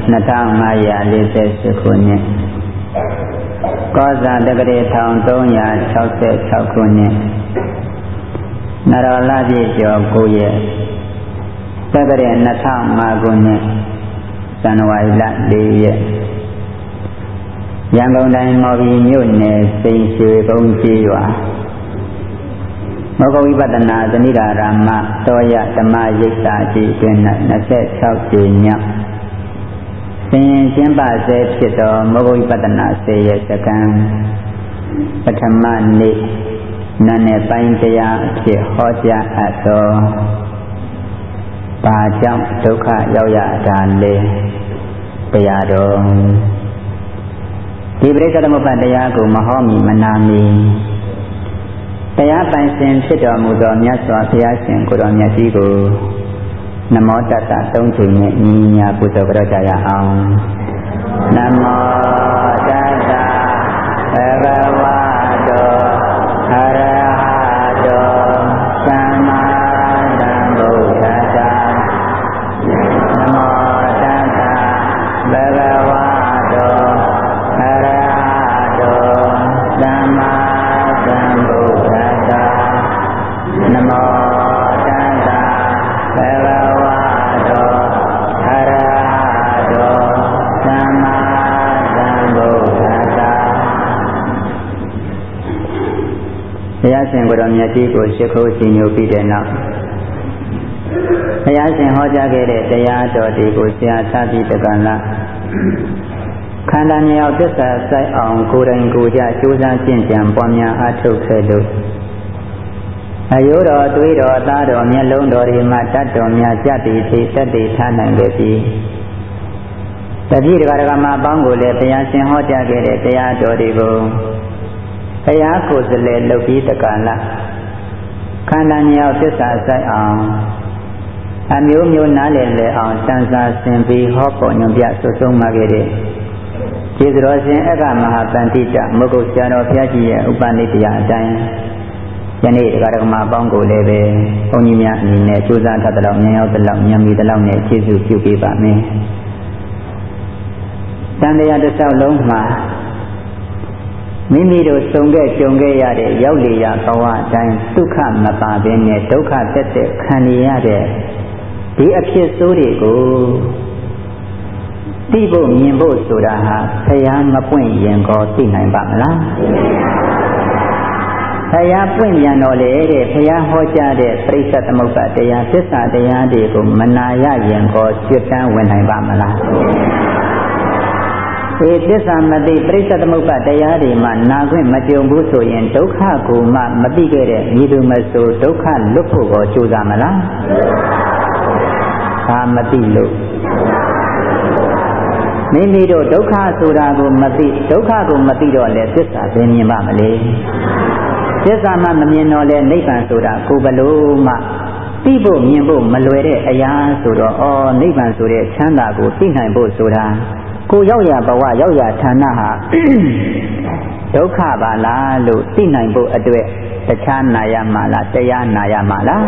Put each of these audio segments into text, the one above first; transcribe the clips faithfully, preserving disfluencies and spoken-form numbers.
နှစ်ထောင်ငါးရာလေးဆယ်ရှစ်ခုနှစ်ကောဇာတက္ကရာတစ်ထောင်သုံးရာခြောက်ဆယ်ခြောက်ခုနှစ်နရောလပြည့်ကျော်ကိုရက်တက္ကရာနှစ်ထောင်ငါးခုနှစ်ဇန်နဝါရီလလေးရက်ရန်ကုန်တိုင်းမော်ဘီမြို့နယ်စိန်ရွှေကုန်းကျေးရွာမောဂဝိပဿနာသနိဓာရမတောယဓမ္မရိပ်သာကြီးအတွင်း၌နှစ်ဆယ်ခြောက်ကြိမ်မြောက်ဆင်ရင်ကျင်းပဆဲဖြစ်သောမောဂဝိပဿနာစေရစကံပထမနေ့နာနဲ့ပိုင်းတရားအဖြစ်ဟောကြားအပ်သောဘာကြောင့်ဒုက္ခရောက်ရတာလဲတရားတော်ဒီပရိစ္ဆေသမုပ္ပါတရားကိုမဟောမီမနာမီတရားပိုင်ရှင်ဖြစ်တော်မူသောမြတ်စွာဘုရားရှင်ကိုယ်တော်မြတ်ကြီးကိုနမောတတ္တသုံးချိန်နဲ့ညီညာပူဇော်ကြရအောင်နမောတတ္တဘဂဝတောအရဟတောသမ္မာသမ္ဗုဒ္ဓတ္တနမောတတ္တဘဂဝတောအရဟတောသမ္မာသမ္ဗုဒ္ဓတ္တနမောတတ္တဘဂဝတောအရဟတောသမ္မာသမ္ဗုဒ္ဓတ္တဘုရားရှင်ကိုယ်တော်မြတ်ကြီးကိုရှိခိုးကြည်ညိုပြီးတဲ့နောက်ဘုရားရှင်ဟောကြားခဲ့တဲ့တရားတော်တွေကိုဆရာသတိတက္ကလခန္ဓာမြောက်သစ္စာစိုက်အောင်ကိုယ်တိုင်ကိုယ်ကြကြိုးစားကျင့်ကြံပွားများအားထုတ်ခဲ့လို့အယိုးတော်တွေးတော်အသားတော်မျက်လုံးတော်တွေမှာတတ်တော်များကြတည်သေးတတ်တည်ထားနိုင်ခဲ့ပြီးတတိတက္ကရာမအပေါင်းကိုလည်းဘုရားရှင်ဟောကြားခဲ့တဲ့တရားတော်တွေကိုဘုရားကိုယ်စလဲလုပ်ပြီးတက္ကလခန္ဓာမြောက်သစ္စာစိုက်အောင်အမျိုးမျိုးနားလည်လည်အောင်စံစာဆင်ပြီးဟောပေါ်ညွှန်ပြဆွဆုံးမှာခဲ့တဲ့ကျေးဇူးတော်ရှင်အက္ခမဟာပန္တိတမုဂုတ်ဆရာတော်ဘုရားကြီးရဲ့ဥပနိဒေယအတိုင်းယနေ့ဒကာဒကမအပေါင်းကိုလည်းပဲဘုန်းကြီးများအနေနဲ့ကြိုးစားထပ်တဲ့လောက်ဉာဏ်ရောက်တဲ့လောက်ဉာဏ်မီတဲ့လောက်နဲ့ကျေးဇူးပြုပေးပါမယ်။တန်တရားတစ်လျှောက်လုံးမှာမိမိတို့စုံခဲ့ကြုံခဲ့ရတဲ့ရောက်လေရဘဝအတိုင်းဒုက္ခမပါဘဲနဲ့ဒုက္ခတက်တဲ့ခံရတဲ့ဒီအဖြစ်ဆိုးတွေကိုသိဖို့မြင်ဖို့ဆိုတာဟာဘုရားမပွင့်ရင်ကောသိနိုင်ပါမလားဘုရားပွင့်ပြန်တော်လေတဲ့ဘုရားဟောကြားတဲ့ပရိစ္ဆေသမုပ္ပါတရားသစ္စာတရားတွေကိုမနာရရင်ကောကျွတ်တန်းဝင်နိုင်ပါမလားဒီသစ္စာမသိပရိစ္ဆေသမုပ္ပါတရားတွေမှာနာခွင့်မကြုံဘူးဆိုရင်ဒုက္ခကိုမှမသိခဲ့တဲ့ဤသူမဆိုဒုက္ခလွတ်ဖို့ကိုကြိုးစားမလားဒါမသိလို့မိမိတို့ဒုက္ခဆိုတာကိုမသိဒုက္ခကိုမသိတော့လေသစ္စာဘယ်မြင်ပါမလဲသစ္စာမှမမြင်တော့လေနိဗ္ဗာန်ဆိုတာကိုဘလို့မှသိဖို့မြင်ဖို့မလွယ်တဲ့အရာဆိုတော့ဩနိဗ္ဗာန်ဆိုတဲ့ချမ်းသာကိုသိနိုင်ဖို့ဆိုတာကိုရောက်ရဘဝရောက်ရဌာနဟာဒုက္ခပါလားလို့သိနိုင်ဖို့အတွက်တခြားနာရမှာလားတရားနာရမှာလား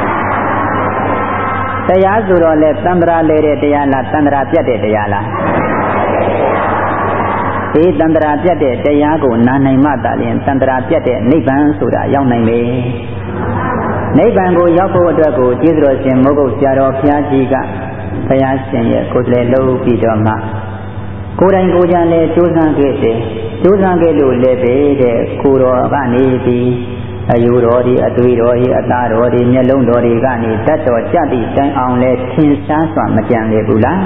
တရားဆိုတော့လေသံဃာလဲတဲ့တရားလားသံဃာပြတ်တဲ့တရားလားဒီသံဃာပြတ်တဲ့တရားကိုနာနိုင်မှသာလျှင်သံဃာပြတ်တဲ့နိဗ္ဗာန်ဆိုတာရောက်နိုင်မယ်နိဗ္ဗာန်ကိုရောက်ဖို့အတွက်ကိုကျေးဇူးတော်ရှင်မိုးကုတ်ဆရာတော်ဘုရားကြီးကဘုရားရှင်ရဲ့ကိုယ်တည်းလုပ်ပြီးတော့မှကိုယ်တိုင်ကိုယ်ကြလည်းကြိုးစားခဲ့တယ်ကြိုးစားခဲ့လို့လည်းပဲတဲ့ကိုယ်တော်ကနေပြီးအယူတော်ဒီအသွေးတော်ဒီအသားတော်ဒီမျက်လုံးတော်ဒီကနေတတ်တော်ကြတိတိုင်အောင်လဲထင်ရှားစွာမကြံလေဘူးလား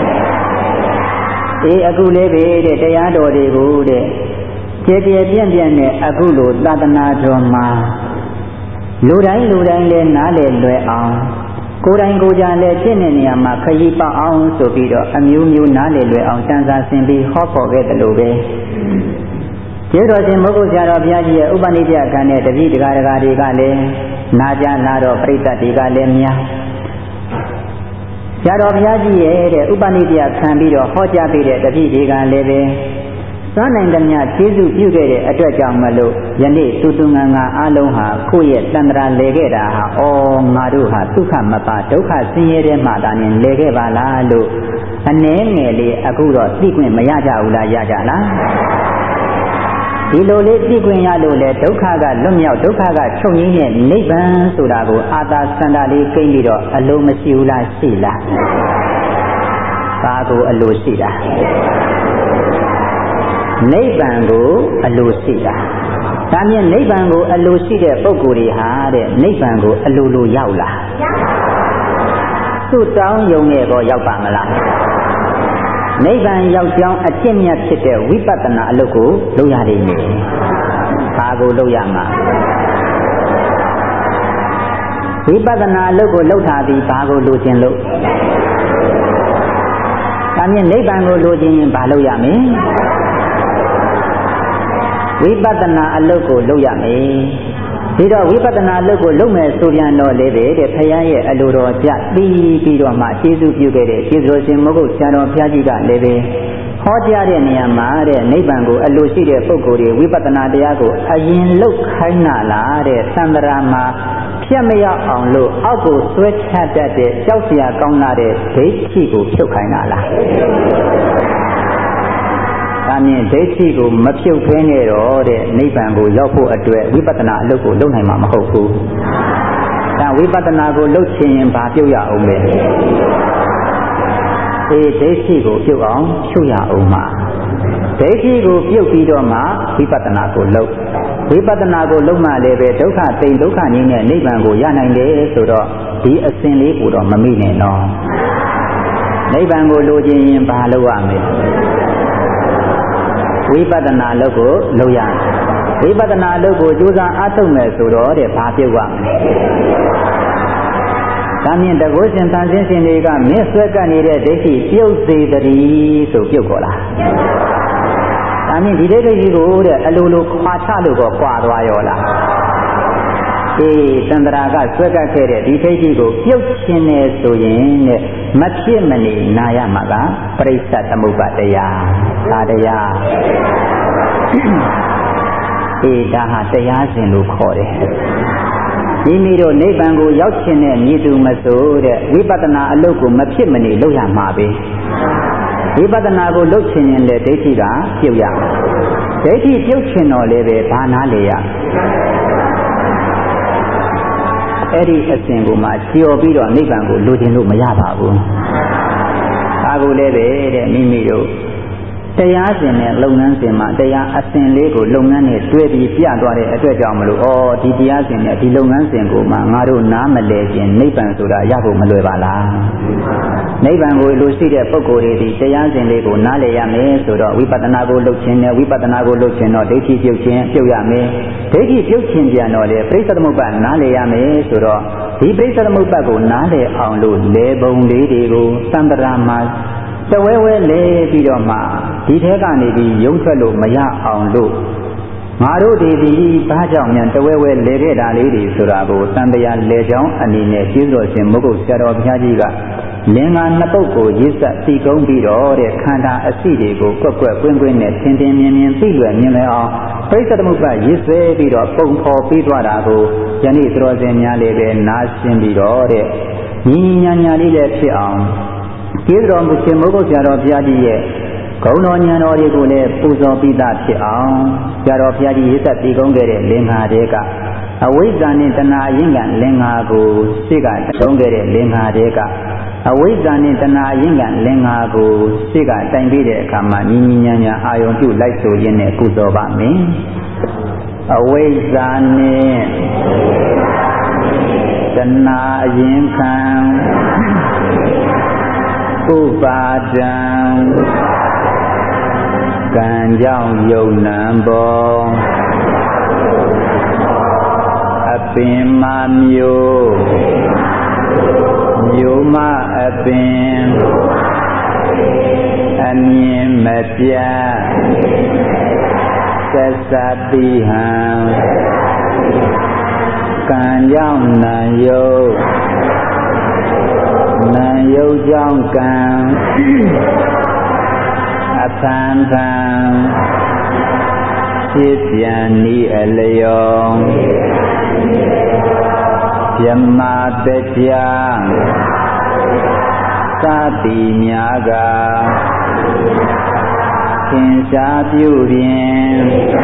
အေးအခုလေးပဲတဲ့တရားတော်တွေကိုတဲ့ကျေကျေပြန့်ပြန့်နဲ့အခုလိုသာသနာတော်မှာလူတိုင်းလူတိုင်းလဲနားလေလွယ်အောင်ကိုယ်တိုင်ကိုယ်ကြလဲကျင့်တဲ့နေရာမှာခရီးပေါအောင်ဆိုပြီးတော့အမျိုးမျိုးနားလေလွယ်အောင်စံစာဆင်ပြီးဟောပေါ်ခဲ့တယ်လို့ပဲကျေးတော်ရှင်မိုးကုတ်ဆရာတော်ဘုရားကြီးရဲ့ဥပနိဒေယခံတဲ့တပည့်တရားဓမ္မတွေကလည်းနာကြနာတော့ပြိဿတွေကလည်းများဆရာတော်ဘုရားကြီးရဲ့တဲ့ဥပနိဒေယခံပြီးတော့ဟောကြားပေးတဲ့တပည့်တွေကလည်းပဲစွမ်းနိုင်သမျှကျေးဇူးပြုခဲ့တဲ့အတွက်ကြောင့်မလို့ယနေ့တူတူငါငါအလုံးဟာကိုယ့်ရဲ့တန်ត្រာလဲခဲ့တာဟာအော်ငါတို့ဟာဒုက္ခမပါဒုက္ခဆင်းရဲတဲ့မှသာနေလဲခဲ့ပါလားလို့အနည်းငယ်လေးအခုတော့သိခွင့်မရကြဘူးလားရကြလားဒီလိုလေးသိခွင့်ရလို့လေဒုက္ခကလွတ်မြောက်ဒုက္ခကချုပ်ငြိမ်းတဲ့နိဗ္ဗာန်ဆိုတာကိုအာသာစန္ဒလေးကိမ့်ပြီးတော့အလိုမရှိဘူးလားရှိလားဘာကိုအလိုရှိတာနိဗ္ဗာန်ကိုအလိုရှိတာဒါမြင်နိဗ္ဗာန်ကိုအလိုရှိတဲ့ပုဂ္ဂိုလ်တွေဟာတဲ့နိဗ္ဗာန်ကိုအလိုလိုရောက်လာသူ့တောင်းယုံနဲ့တော့ရောက်ပါမလားနိဗ္ဗာန်ရောက်ကြောင်းအကျင့်မြတ်ဖြစ်တဲ့ဝိပဿနာအလုပ်ကိုလုပ်ရလိမ့်မယ်ဘာကိုလုပ်ရမှာဝိပဿနာအလုပ်ကိုလုပ်ထားပြီးဘာကိုလိုချင်လို့ဒါမြင်နိဗ္ဗာန်ကိုလိုချင်ရင်ဘာလုပ်ရမလဲဝိပဿနာအလုပ်ကိုလုပ်ရမယ်ဒီတော့ဝိပဿနာအလုပ်ကိုလုပ်မယ်ဆိုပြန်တော့လေတဲ့ဘုရားရဲ့အလိုတော်ကြပြီးပြီးတော့မှကျေးဇူးပြုခဲ့တဲ့ကျေးဇူးရှင်မဟုတ်ဆရာတော်ဘုရားကြီးကလည်းပဲဟောကြားတဲ့နေရာမှာတဲ့နိဗ္ဗာန်ကိုအလိုရှိတဲ့ပုဂ္ဂိုလ်တွေဝိပဿနာတရားကိုအရင်လုပ်ခိုင်းတာလားတဲ့သံဃာမှာဖြတ်မရအောင်လို့အောက်ကိုဆွဲချတတ်တဲ့ကြောက်စရာကောင်းလာတဲ့ဒိဋ္ဌိကိုဖြုတ်ခိုင်းတာလားဒါမြင်ဒိဋ္ဌိကိုမဖြုတ်ဖဲနဲ့တော့တဲ့နိဗ္ဗာန်ကိုရောက်ဖို့အတွက်ဝိပဿနာအလုပ်ကိုလုပ်နိုင်မှာမဟုတ်ဘူးဒါဝိပဿနာကိုလုပ်ချင်ရင်ဘာပြုတ်ရအောင်လဲအေးဒိဋ္ဌိကိုပြုတ်အောင်ဖြုတ်ရအောင်မှာဒိဋ္ဌိကိုပြုတ်ပြီးတော့မှဝိပဿနာကိုလုပ်ဝိပဿနာကိုလုပ်မှလည်းပဲဒုက္ခသိဒုက္ခငြိမ်းတဲ့နိဗ္ဗာန်ကိုရနိုင်တယ်ဆိုတော့ဒီအစဉ်လေးကိုတော့မမိနဲ့နော်နိဗ္ဗာန်ကိုလိုချင်ရင်ဘာလုပ်ရမလဲဝိပဿနာလုပ်ကိုလုပ်ရဝိပဿနာလုပ်ကိုကြိုးစားအားထုတ်မယ်ဆိုတော့တဲ့ဘာပြုတ်ရမလဲဒါမြင်တကုရှင်တန်ဆင်းရှင်တွေကမြင့်ဆွဲကပ်နေတဲ့ဒိဋ္ဌိပြုတ်စေတည်းဆိုပြုတ်ခေါ်လားဒါမြင်ဒီဒိဋ္ဌိကြီးကိုတဲ့အလိုလိုခွာချလို့တော့ခွာသွားရောလားအေးသန္တရာကဆွဲကပ်ခဲ့တဲ့ဒီဒိဋ္ဌိကိုပြုတ်ခြင်းနဲ့ဆိုရင်တဲ့မဖြစ်မနေနာရမှာကပရိစ္ဆသမုပ္ပါတရားဒါတရားအေးဒါဟာတရားစဉ်လို့ခေါ်တယ်မိမိတို့နိဗ္ဗာန်ကိုရောက်ခြင်းနဲ့မြည်သူမဆိုတဲ့ဝိပဿနာအလုပ်ကိုမဖြစ်မနေလုပ်ရမှာပဲဝိပဿနာကိုလုပ်ခြင်းရင်လည်းဒိဋ္ဌိကပြုတ်ရဒိဋ္ဌိပြုတ်ခြင်းတော့လည်းပဲဘာနာလေရအဲ့ဒီအစဉ်ကိုမှကြော်ပြီးတော့နိဗ္ဗာန်ကိုလိုချင်လို့မရပါဘူးဒါကိုလည်းပဲတဲ့မိမိတို့တရားစဉ်နဲ့လုပ်ငန်းစဉ်မှာတရားအစဉ်လေးကိုလုပ်ငန်းနဲ့တွဲပြီးပြသွားတဲ့အတွက်ကြောင့်မလို့ဩဒီတရားစဉ်နဲ့ဒီလုပ်ငန်းစဉ်ကိုမှငါတို့နားမလဲခြင်းနိဗ္ဗာန်ဆိုတာရဖို့မလွယ်ပါလားနိဗ္ဗာန်ကိုလိုရှိတဲ့ပုဂ္ဂိုလ်တွေဒီတရားစဉ်လေးကိုနားလည်ရမယ်ဆိုတော့ဝိပဿနာကိုလုပ်ခြင်းနဲ့ဝိပဿနာကိုလုပ်ခြင်းတော့ဒိဋ္ဌိပြုတ်ခြင်းပြုတ်ရမယ်ဒိဋ္ဌိပြုတ်ခြင်းပြန်တော့လေပရိစ္ဆေသမုပ္ပါနားလည်ရမယ်ဆိုတော့ဒီပရိစ္ဆေသမုပ္ပါကိုနားလည်အောင်လို့လေပုံလေးတွေကိုသံတရာမှာတဝဲဝဲလဲပြီးတော့မှဒီထဲကနေပြီးရုံထွက်လို့မရအောင်လို့ငါတို့ဒီဒီဘာကြောင့်မြန်တဝဲဝဲလဲခဲ့တာလေးတွေဆိုတာကိုတန်တရားလဲချောင်းအနေနဲ့ကျေးဇူးတော်ရှင်မုဂ္ဂုတ်ဆရာတော်ဘုရားကြီးကလင်္ကာနှစ်ပုဒ်ကိုရေးဆက်သိကုန်းပြီးတော့တဲ့ခန္ဓာအစီတွေကိုကွက်ကွက်ကွင်းကွင်းနဲ့ထင်ထင်မြင်မြင်သိလွယ်မြင်လွယ်အောင်ပရိစ္ဆေသမုပ္ပါရေးဆွဲပြီးတော့ပုံဖော်ပြီးသွားတာကိုယနေ့သတော်စင်များလေးပဲနားရှင်းပြီးတော့တဲ့ညီညီညာညာလေးလည်းဖြစ်အောင်ကျေးဇူးတော်မူရှင်မုဂ္ဂုတ်ဆရာတော်ဘုရားကြီးရဲ့ဂုဏ်တော်ဉာဏ်တော်တွေကိုလည်းပူဇော်ပြီးသားဖြစ်အောင်ဆရာတော်ဘုရားကြီးရေးဆက်တည်ကုန်းခဲ့တဲ့လင်္ကာတွေကအဝိဇ္ဇာနဲ့တဏှာအရင်ကလင်္ကာကိုရှေ့ကတုံးခဲ့တဲ့လင်္ကာတွေကအဝိဇ္ဇာနဲ့တဏှာအရင်ကလင်္ကာကိုရှေ့ကတိုင်ပြီးတဲ့အခါမှာညီညီညာညာအာယုံပြုလိုက်ဆိုရင်းနဲ့ပူဇော်ပါမယ်အဝိဇ္ဇာနဲ့တဏှာအရင်ခံဥပါဒံကံကြောင့်ယုံနံပေါ်အပင်မမျိုးမျိုးမအပင်အမြင်မပြတ်သက်သတိဟံကံကြောင့်နံယုတ်နံယုတ်ကြောင့်ကံအသံသံဖြစ်ပြန်ဤအလျောမြမတကြသတိများကသင်္ရှားပြုဖြင့်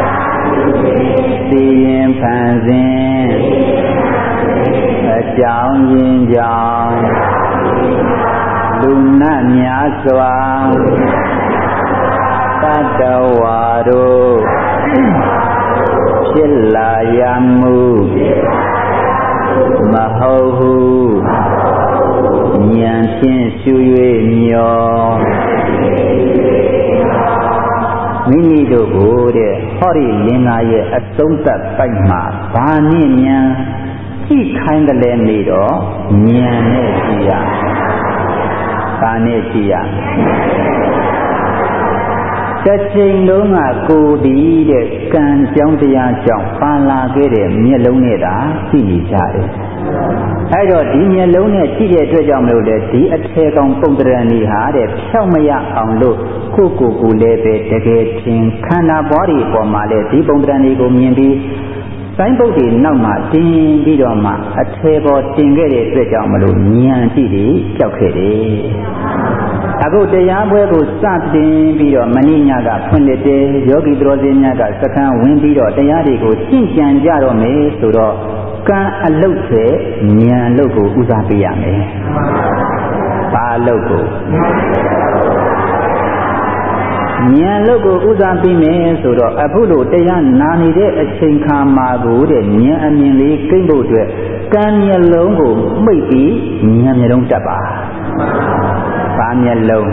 သိရင်ဖန်ဆင်းအကြောင်းရင်းကြောင့်လူနတ်များစွာတတ္တဝါတို့ဖြစ်လာရမှုမဟုတ်ဟုဉာဏ်ဖြင့်ရှု၍မျောမိမိတို့ကိုတဲ့ဟောဒီလင်္ကာရဲ့အဆုံးသတ်ပိုက်မှာဘာနည်းဉာဏ်ကြည့်ခိုင်းတယ်လဲနေတော့ဉာဏ်နဲ့ကြည့်ရဘာနဲ့ကြည့်ရတစ်ချိန်လုံးကကိုယ်ဒီတဲ့ကံကြောင်းတရားကြောင့်ပါလာခဲ့တဲ့မျက်လုံးနဲ့သာကြည့်နေကြတယ်အဲ့တော့ဒီမျက်လုံးနဲ့ကြည့်တဲ့အတွက်ကြောင့်မလို့လေဒီအထေကောင်ပုံတရဏီဟာတဲ့ဖြောက်မရအောင်လို့ကိုကိုကိုလည်းပဲတကယ်ထင်ခန္ဓာဘောဓိပေါ်မှာလေဒီပုံတရဏီကိုမြင်ပြီးစိုင်းပုတ်တွေနောက်မှာတင်ပြီးတော့မှအထေပေါ်တင်ခဲ့တဲ့အတွက်ကြောင့်မလို့ဉာဏ်ကြည့်ပြီးကြောက်ခဲ့တယ်အခုတရားပွဲကိုစတင်ပြီးတော့မဏိညာကဖွင့်လက်တယ်ယောဂီတော်စင်များကစခန်းဝင်ပြီးတော့တရားတွေကိုရှင်းကြံကြတော့မယ်ဆိုတော့ကံအလုတ်တဲ့ဉာဏ်အလုတ်ကိုဥစားပေးရမယ်။ဘာအလုတ်ကိုဉာဏ်အလုတ်ကိုဥစားပေးမယ်ဆိုတော့အခုလိုတရားနာနေတဲ့အချိန်ခါမှာကိုတဲ့ဉာဏ်အမြင်လေးကိမ့်ဖို့အတွက်ကံမျက်လုံးကိုမှိတ်ပြီးဉာဏ်မျက်လုံးတက်ပါ။ဘာမျက်လုံး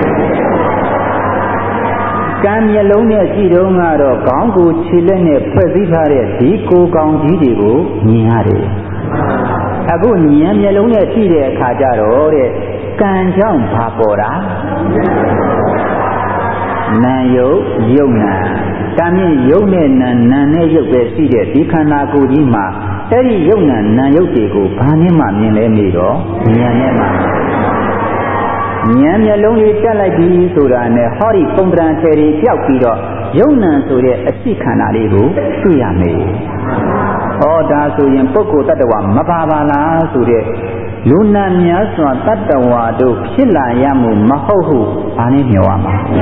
ကံမျက်လုံးနဲ့ကြည့်တော့ကတော့ခေါင်းကိုခြေလက်နဲ့ဖွဲ့စည်းထားတဲ့ဒီကိုယ်ကောင်ကြီးတွေကိုမြင်ရတယ်။အခုဉာဏ်မျက်လုံးနဲ့ကြည့်တဲ့အခါကျတော့တဲ့ကံကြောင့်ဘာပေါ်တာ။နာယုတ်ယုတ်နာကံမြင့်ယုတ်နဲ့နာနာနဲ့ယုတ်ပဲရှိတဲ့ဒီခန္ဓာကိုယ်ကြီးမှာအဲ့ဒီယုတ်နာနာယုတ်တွေကိုဘာနဲ့မှမြင်လဲမေးတော့ဉာဏ်နဲ့မှဉာဏ်မျက်လုံးလေးတက်လိုက်ပြီဆိုတာနဲ့ဟောဒီပုံတံထေရီပြောက်ပြီးတော့ယုံနံဆိုတဲ့အစိခန္ဓာလေးကိုတွေ့ရမယ်။ဟောဒါဆိုရင်ပုဂ္ဂိုလ်တ attva မပါပါလားဆိုတဲ့လူနာများစွာတ attva တို့ဖြစ်လာရမှုမဟုတ်ဟုဘာနဲ့မျှော်ရမှာ။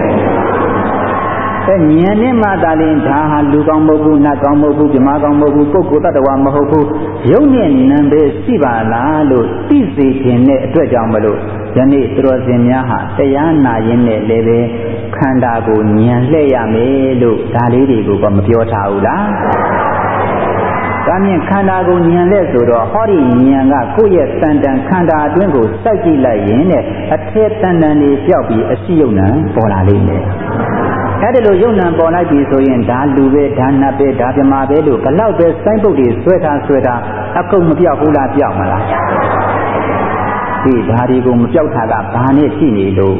အဲဉာဏ်နဲ့မှသာလျှင်ဒါဟာလူကောင်းမဟုတ်ဘူးနတ်ကောင်းမဟုတ်ဘူးဓမ္မကောင်းမဟုတ်ဘူးပုဂ္ဂိုလ်တ attva မဟုတ်ဘူးယုံနဲ့နံပဲရှိပါလားလို့သိစေခြင်းနဲ့အတွက်ကြောင့်မလို့ယနေ့သူတော်စင်များဟာတရားနာရင်းနဲ့လည်းပဲခန္ဓာကိုဉာဏ်လှည့်ရမယ်လို့ဒါလေးတွေကိုကမပြောထားဘူးလား။ဒါမြင်ခန္ဓာကိုဉာဏ်လှည့်ဆိုတော့ဟောဒီဉာဏ်ကကိုယ့်ရဲ့တန်တန်ခန္ဓာအတွင်းကိုစိုက်ကြည့်လိုက်ရင်တဲ့အထက်တန်တန်လေးပြောက်ပြီးအရှိယုံနံပေါ်လာလိမ့်မယ်။အဲ့ဒီလိုယုံနံပေါ်လိုက်ပြီဆိုရင်ဒါလူပဲဒါနတ်ပဲဒါပြမပဲလို့ဘလောက်ပဲစိုင်းပုတ်တွေဆွဲထားဆွဲထားအကုန်မပြောက်ဘူးလားပြောက်မလား။ဒီဓာရီကိုမပြောက်တာကဘာနဲ့ရှိနေလို့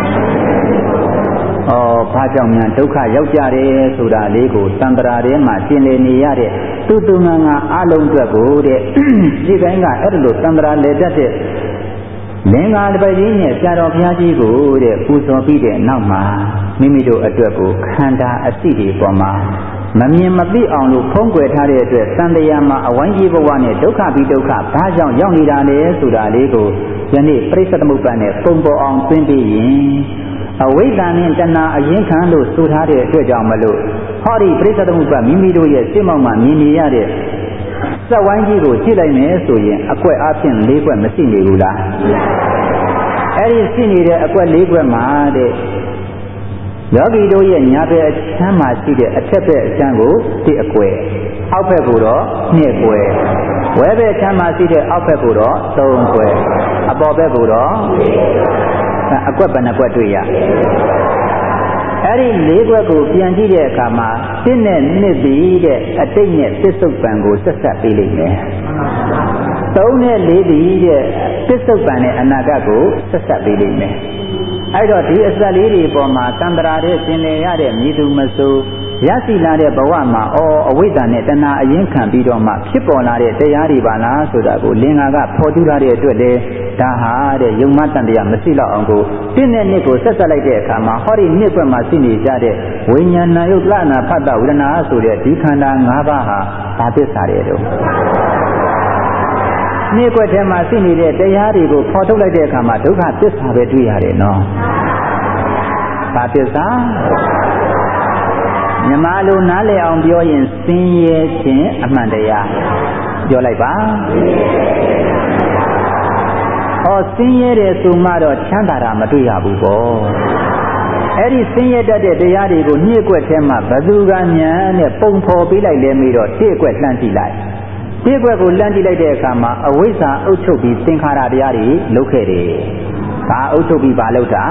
ဩဘာကြောင့်များဒုက္ခရောက်ကြတယ်ဆိုတာလေးကိုတန်ត្រာထဲမှာရှင်းလည်နေရတဲ့သူသူငါငါအလုံးအတွက်ကိုတဲ့ဒီတိုင်းကအဲ့ဒါလိုတန်ត្រာလေတတ်တဲ့လင်္ကာတပည့်ကြီးနဲ့ဆရာတော်ဘုရားကြီးကိုတဲ့ပူဇော်ပြီးတဲ့နောက်မှာမိမိတို့အတွက်ကိုခန္ဓာအစိတွေပေါ်မှာမမြင်မသိအောင်လို့ဖုံးကွယ်ထားတဲ့အတွက်သံတရားမှာအဝိုင်းကြီးဘဝနဲ့ဒုက္ခပြီးဒုက္ခဘာကြောင့်ရောက်နေတာလဲဆိုတာလေးကိုယနေ့ပရိစ္ဆေသမုပ္ပါနဲ့ပုံပေါ်အောင်သိပြီးရင်အဝိဇ္ဇာနဲ့တဏှာအရင်ခံလို့ဆိုထားတဲ့အတွက်ကြောင့်မလို့ဟောဒီပရိစ္ဆေသမုပ္ပါမိမိတို့ရဲ့စိတ်မောက်မှာမြင်နေရတဲ့စက်ဝိုင်းကြီးကိုကြည့်လိုက်မယ်ဆိုရင်အကွက်အပြင်၄ကွက်မရှိနေဘူးလားအဲ့ဒီရှိနေတဲ့အကွက်၄ကွက်မှာတဲ့ယောဂီတို့ရဲ့ညာဘက်အချမ်းမှာရှိတဲ့အထက်ဘက်အချမ်းကိုတစ်အကွယ်အောက်ဘက်ကိုတော့နှစ်ကွယ်ဝဲဘက်အချမ်းမှာရှိတဲ့အောက်ဘက်ကိုတော့သုံးကွယ်အပေါ်ဘက်ကိုတော့အကွက်ဘယ်နှကွက်တွေ့ရအဲ့ဒီလေးကွက်ကိုပြန်ကြည့်တဲ့အခါမှာတစ်နဲ့နှစ်ပြီးတဲ့အတိတ်နဲ့ပစ္စုပန်ကိုဆက်ဆက်ပေးလိမ့်မယ်သုံးနဲ့လေးပြီးတဲ့ပစ္စုပန်နဲ့အနာဂတ်ကိုဆက်ဆက်ပေးလိမ့်မယ်အဲ့တော့ဒီအစက်လေးတွေပေါ်မှာတန္တရာတဲ့ရှင်နေရတဲ့မြည်သူမဆိုရရှိလာတဲ့ဘဝမှာအော်အဝိဇ္ဇာနဲ့တဏှာအရင်ခံပြီးတော့မှဖြစ်ပေါ်လာတဲ့တရားတွေပါလားဆိုတာကိုလင်္ကာကဖော်ကျူးလာတဲ့အတွက်လေဒါဟာတဲ့ယုံမတန်တရားမရှိတော့အောင်ကိုတင်းနဲ့နှစ်ကိုဆက်ဆက်လိုက်တဲ့အခါမှာဟောဒီနှစ်ကွက်မှာရှိနေကြတဲ့ဝိညာဏယုတ်လနာဖတ်တဝေဒနာဆိုတဲ့ဒီခန္ဓာ၅ပါးဟာဘာသစ္စာတွေတော့နှစ်ကွက်ထဲမှာရှိနေတဲ့တရားတွေကိုဖော်ထုတ်လိုက်တဲ့အခါမှာဒုက္ခသစ္စာပဲတွေ့ရတယ်နော်ဘာသစ္စာမြမလိုနားလည်အောင်ပြောရင်ဆင်းရဲခြင်းအမှန်တရားပြောလိုက်ပါဟောဆင်းရဲတယ်ဆိုမှတော့ချမ်းသာတာမတွေ့ရဘူးပေါ့အဲ့ဒီဆင်းရဲတတ်တဲ့တရားတွေကိုညှိကွက်ထဲမှာဘသူကညာနဲ့ပုံဖော်ပေးလိုက်လဲပြီးတော့တိကွက်လှမ်းကြည့်လိုက်တိကွက်ကိုလှမ်းကြည့်လိုက်တဲ့အခါမှာအဝိဇ္ဇာအုပ်ချုပ်ပြီးသင်္ခါရတရားတွေလုတ်ခဲ့တယ်ဘာအုပ်ချုပ်ပြီးဘာလုတ်တာ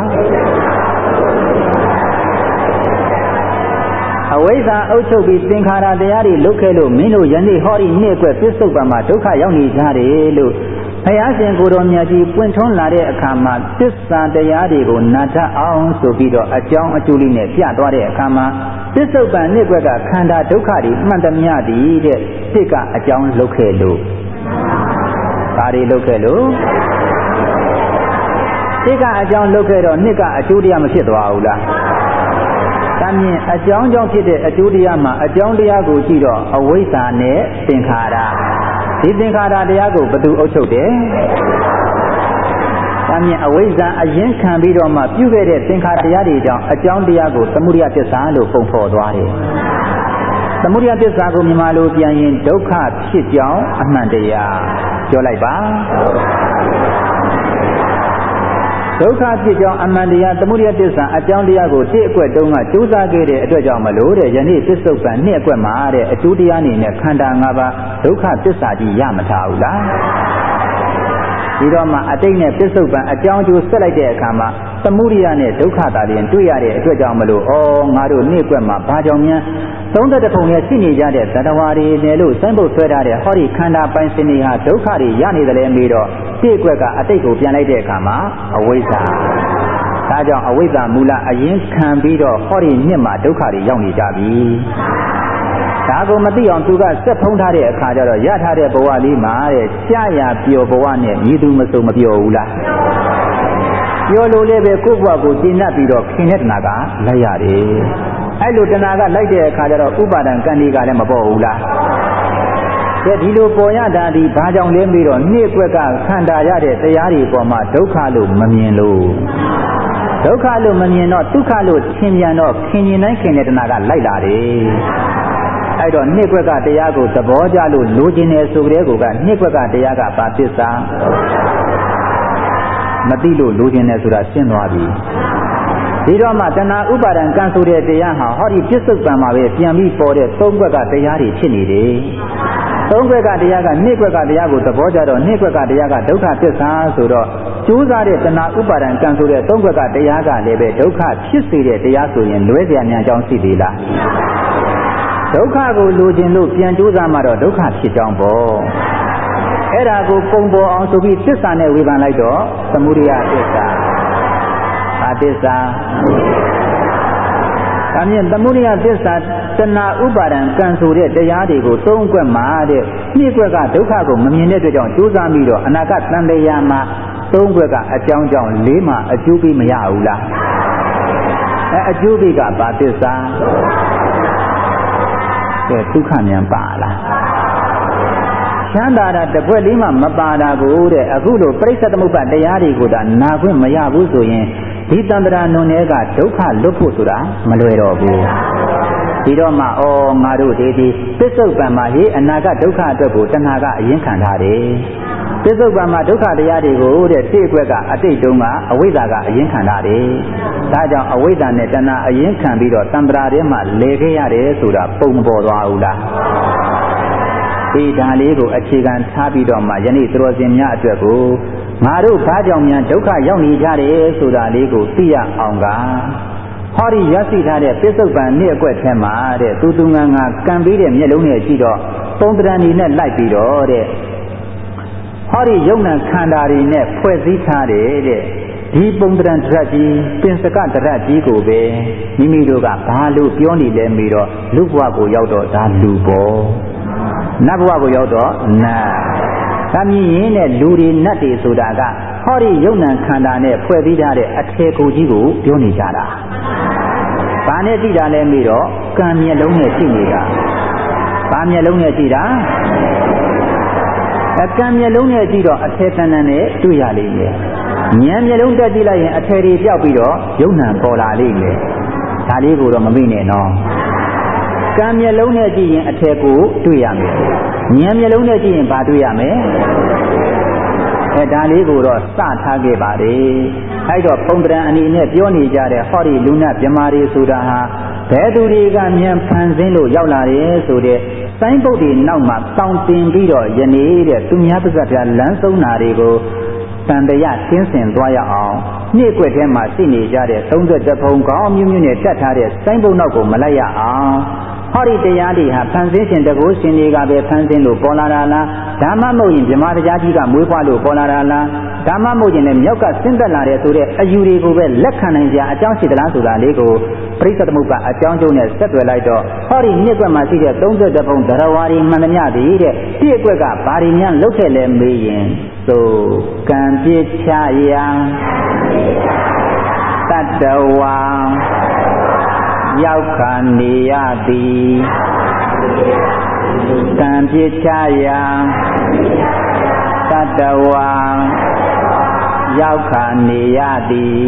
အဝိဇ္ဇာအုပ်ချုပ်ပြီးသင်္ခါရတရားတွေလုတ်ခဲ့လို့မင်းတို့ယနေ့ဟောဒီနှစ်ကွက်ပစ္စုပန်မှာဒုက္ခရောက်နေကြတယ်လို့ဘုရားရှင်ကိုယ်တော်မြတ်ကြီးပွင့်ထွန်းလာတဲ့အခါမှာသစ္စာတရားတွေကိုနာတတ်အောင်ဆိုပြီးတော့အကြောင်းအကျိုးလေးနဲ့ပြသွားတဲ့အခါမှာပစ္စုပန်နှစ်ကွက်ကခန္ဓာဒုက္ခတွေမှန်သမျှတည်တဲ့စိတ်ကအကြောင်းလုတ်ခဲ့လို့ဘာတွေလုတ်ခဲ့လို့စိတ်ကအကြောင်းလုတ်ခဲ့တော့နှစ်ကအကျိုးတရားမဖြစ်သွားဘူးလားဒါမြင်အကြောင်းကြောင့်ဖြစ်တဲ့အကျိုးတရားမှာအကြောင်းတရားကိုကြည့်တော့အဝိဇ္ဇာနဲ့သင်္ခါရဒီသင်္ခါရတရားကိုဘယ်သူအုပ်ချုပ်တယ်ဒါမြင်အဝိဇ္ဇာအရင်ခံပြီးတော့မှပြုခဲ့တဲ့သင်္ခါရတရားတွေကြောင့်အကြောင်းတရားကိုသမုဒယသစ္စာလို့ပုံဖော်သွားတယ်သမုဒယသစ္စာကိုမြန်မာလိုပြန်ရင်ဒုက္ခဖြစ်ကြောင်းအမှန်တရားပြောလိုက်ပါဒုက္ခဖြစ်ကြောင်းအမှန်တရားသမုဒယသစ္စာအကြောင်းတရားကိုတိအကွက်တုံးကကြိုးစားခဲ့တဲ့အတွက်ကြောင့်မလို့တဲ့ယနေ့ပစ္စုပန်နှစ်အကွက်မှာတဲ့အကျိုးတရားနေနဲ့ခန္ဓာ၅ပါးဒုက္ခသစ္စာကြီးရမထားဘူးလားဒီတော့မှအတိတ်နဲ့ပစ္စုပန်အကြောင်းကျိုးဆက်လိုက်တဲ့အခါမှာသမုဒယနဲ့ဒုက္ခတာရင်တွေ့ရတဲ့အတွက်ကြောင့်မလို့ဩငါတို့နှစ်အကွက်မှာဘာကြောင့်များသုံးသက်တပုံနဲ့ရှိနေကြတဲ့သတ္တဝါတွေနဲ့လို့စိုင်းပုတ်ဆွဲထားတဲ့ဟောဒီခန္ဓာပိုင်ရှင်တွေဟာဒုက္ခတွေရနေတယ်လေပြီးတော့ဒီအကွက်ကအတိတ်ကိုပြန်လိုက်တဲ့အခါမှာအဝိဇ္ဇာဒါကြောင့်အဝိဇ္ဇာမူလအရင်ခံပြီးတော့ဟောဒီနှစ်မှာဒုက္ခတွေရောက်နေကြပြီဒါကိုမသိအောင်သူကစက်ဖုံးထားတဲ့အခါကျတော့ရထားတဲ့ဘဝလေးမှာတဲ့ကြာရပျော်ဘဝနဲ့မြည်သူမစုံမပျော်ဘူးလားပျော်လို့လည်းပဲကိုယ့်ဘဝကိုကျင့်တတ်ပြီးတော့ခင်တဲ့တဏှာကလိုက်ရတယ်အဲ့လိုတဏှာကလိုက်တဲ့အခါကျတော့ဥပါဒံကံဒီကလည်းမပေါ်ဘူးလားတဲ့ဒီလိုပေါ်ရတာဒီဘာကြောင့်လဲပြီးတော့နှစ်ကွက်ကခန္ဓာရတဲ့တရားတွေပေါ်မှာဒုက္ခလို့မမြင်လို့ဒုက္ခလို့မမြင်တော့ဒုက္ခလို့ထင်ပြန်တော့ခင်ရင်တိုင်းခင်တဲ့တဏှာကလိုက်လာတယ်အဲ့တော့နှစ်ကွက်ကတရားကိုသဘောကျလို့လိုချင်တယ်ဆိုကြတဲ့ကောကနှစ်ကွက်ကတရားကဘာသစ္စာမသိလို့လိုချင်တယ်ဆိုတာရှင်းသွားပြီဒီတော့မှတဏှာဥပါဒံကံဆိုတဲ့တရားဟာဟောဒီပစ္စုပန်မှာပဲပြန်ပြီးပေါ်တဲ့သုံးကွက်ကတရားတွေဖြစ်နေတယ်သုံးကွက်ကတရားကနှစ်ကွက်ကတရားကိုသဘောကျတော့နှစ်ကွက်ကတရားကဒုက္ခသစ္စာဆိုတော့ကျိုးစားတဲ့တဏှာဥပါဒံကံဆိုတဲ့သုံးကွက်ကတရားကလည်းပဲဒုက္ခဖြစ်စေတဲ့တရားဆိုရင်လွဲเสียများကြောင်းရှိသေးလားဒုက္ခကိုလိုချင်လို့ပြန်ကြိုးစားမှတော့ဒုက္ခဖြစ်ကြောင်းပေါ့အဲ့ဒါကိုပုံပေါ်အောင်ဆိုပြီးသစ္စာနဲ့ဝေဖန်လိုက်တော့သမုဒယသစ္စာဘာသစ္စာဒါမြင်သမုဒယသစ္စာတဏှာဥပါဒံကံဆိုတဲ့တရားတွေကိုသုံးကွက်မှာတဲ့နှစ်ကွက်ကဒုက္ခကိုမမြင်တဲ့အတွက်ကြောင့်ကြိုးစားပြီးတော့အနာဂတ်တန်တရားမှာသုံးကွက်ကအကြောင်းကြောင့်လေးမှာအကျိုးပေးမရဘူးလားအဲအကျိုးပေးကဘာသစ္စာကဲဒုက္ခမြန်ပါလားချမ်းသာတာတပွက်လေးမှမပါတာကိုတဲ့အခုလိုပြိဿသမုပ္ပါတရားတွေကိုဒါနာခွင့်မရဘူးဆိုရင်ဒီတန္တရာနုံတွေကဒုက္ခလွတ်ဖို့ဆိုတာမလွယ်တော့ဘူးဒီတော့မှဩငါတို့ဒီဒီပစ္စုပန်မှာဟေးအနာဂတ်ဒုက္ခအတွက်ကိုတဏှာကအရင်ခံထားတယ်ပစ္စုပန်မှာဒုက္ခတရားတွေကိုတဲ့တိအကွက်ကအတိတ်တုန်းကအဝိဇ္ဇာကအရင်ခံထားတယ်ဒါကြောင့်အဝိဇ္ဇာနဲ့တဏှာအရင်ခံပြီးတော့တန္တရာထဲမှာလဲခဲ့ရတယ်ဆိုတာပုံမပေါ်သွားဘူးလားဒီဓာလေးကိုအခြေခံထားပြီးတော့မှယနေ့သရောစင်များအတွက်ကိုငါတို့ဘာကြောင့်များဒုက္ခရောက်နေကြတယ်ဆိုတာလေးကိုသိရအောင်ကဟောဒီရရှိထားတဲ့ပစ္စုပန်နှစ်အကွက်ထဲမှာတဲ့သူသူငါငါကံပြီးတဲ့မျက်လုံးနဲ့ကြည့်တော့ပုံတရံဒီနဲ့လိုက်ပြီးတော့တဲ့ဟောဒီယုံနာခန္ဓာတွေနဲ့ဖွဲ့စည်းထားတယ်တဲ့ဒီပုံတရံတရကြီးပင်စကတရကြီးကိုပဲမိမိတို့ကဘာလို့ပြောနေလဲမေးတော့လူဘဝကိုရောက်တော့ဒါလူပေါ့နတ်ဘဝကိုရောက်တော့နတ်ဒါမြင်ရင်နဲ့လူတွေနတ်တွေဆိုတာကဟောဒီယုံ nant ခန္ဓာနဲ့ဖွဲ့ပြီးထားတဲ့အထေကိုကြီးကိုပြောနေကြတာဘာနဲ့သိတာလဲမေးတော့ကံမျက်လုံးနဲ့သိနေတာဘာမျက်လုံးနဲ့သိတာအကံမျက်လုံးနဲ့ကြည့်တော့အထေတန်တန်နဲ့တွေ့ရလိမ့်မယ်ဉာဏ်မျက်လုံးတက်ကြည့်လိုက်ရင်အထေတွေပြောက်ပြီးတော့ယုံ nant ပေါ်လာလိမ့်မယ်ဒါလေးကိုတော့မမိနဲ့နော်ကံမျက်လုံးနဲ့ကြည့်ရင်အထေကိုတွေ့ရမယ်ဉာဏ်မျက်လုံးနဲ့ကြည့်ရင်ဘာတွေ့ရမလဲအဲဒါလေးကိုတော့စထားခဲ့ပါတယ်အဲ့တော့ပုံတရံအနေနဲ့ပြောနေကြတဲ့ဟောဒီလူနာမြမာတွေဆိုတာဟာဘယ်သူတွေကဉာဏ်ဖန်ဆင်းလို့ရောက်လာတယ်ဆိုတဲ့စိုင်းပုတ်တွေနောက်မှာတောင်းတင်ပြီးတော့ယနေ့တဲ့သူများပါးစပ်ပြလမ်းဆုံးတာတွေကိုတန်တရားရှင်းစင်သွားရအောင်နှိကွက်ထဲမှာရှိနေကြတဲ့သုံးသက်တဖုံကောင်းမျိုးမျိုးနဲ့တက်ထားတဲ့စိုင်းပုတ်နောက်ကိုမလိုက်ရအောင်ဟောဒီတရားတွေဟာဖန်ဆင်းရှင်တကူရှင်တွေကပဲဖန်ဆင်းလို့ပေါ်လာတာလားဓမ္မမဟုတ်ရင်ဗြဟ္မာတရားကြီးကမွေးဖွားလို့ပေါ်လာတာလားဓမ္မမဟုတ်ရင်လည်းမြောက်ကဆင်းသက်လာတဲ့ဆိုတဲ့အယူတွေကိုပဲလက်ခံနိုင်ကြအကြောင်းရှိသလားဆိုတာလေးကိုပရိစ္ဆေသမုပ္ပါအကြောင်းကျုံနဲ့ဆက်သွယ်လိုက်တော့ဟောဒီနှစ်ကွက်မှာရှိတဲ့သုံးသက်တဖုံဒရဝါရီမှန်သမျှသည်တဲ့ဒီအကွက်ကဘာတွေများလုတ်ခဲ့လဲမေးရင်သို့ကံပြစ်ချယံတတ္တဝါရောက်ခါနေရသည်ကံပြစ်ချယံတတ္တဝါရောက်ခါနေရသည်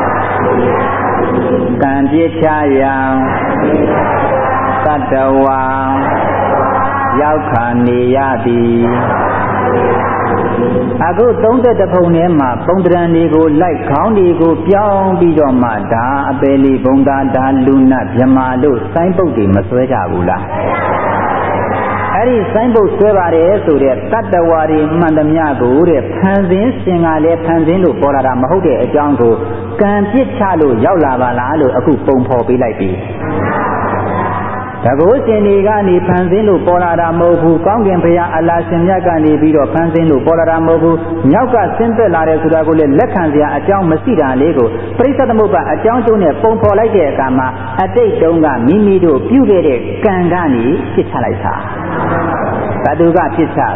ကံပြစ်ချယံတတ္တဝါရောက်ခါနေရသည်အခုသုံးသက်တဖုံထဲမှာပုံတရံတွေကိုလိုက်ခေါင်းတွေကိုပြောင်းပြီးတော့မှဒါအပယ်လေးဘုံသားဒါလူနတ်မြမာလို့စိုင်းပုတ်တွေမဆွဲကြဘူးလားအဲ့ဒီစိုင်းပုတ်ဆွဲပါတယ်ဆိုတဲ့တတ္တဝါတွေမှန်သမျှကိုတဲ့ဖန်ဆင်းရှင်ကလည်းဖန်ဆင်းလို့ပေါ်လာတာမဟုတ်တဲ့အကြောင်းကိုကံပြစ်ချလို့ရောက်လာပါလားလို့အခုပုံဖော်ပေးလိုက်ပြီတကုရှင်တွေကနေဖန်ဆင်းလို့ပေါ်လာတာမဟုတ်ဘူးကောင်းကင်ဘုရားအလ္လာဟ်ရှင်မြတ်ကနေပြီးတော့ဖန်ဆင်းလို့ပေါ်လာတာမဟုတ်ဘူးမြောက်ကဆင်းသက်လာတယ်ဆိုတာကိုလည်းလက်ခံစရာအကြောင်းမရှိတာလေးကိုပရိစ္ဆေသမုပ္ပါအကြောင်းကျုံးနဲ့ပုံဖော်လိုက်တဲ့အခါမှာအတိတ်တုန်းကမိမိတို့ပြုခဲ့တဲ့ကံကနေဖြစ်ချလိုက်တာဘသူကဖြစ်ချတာ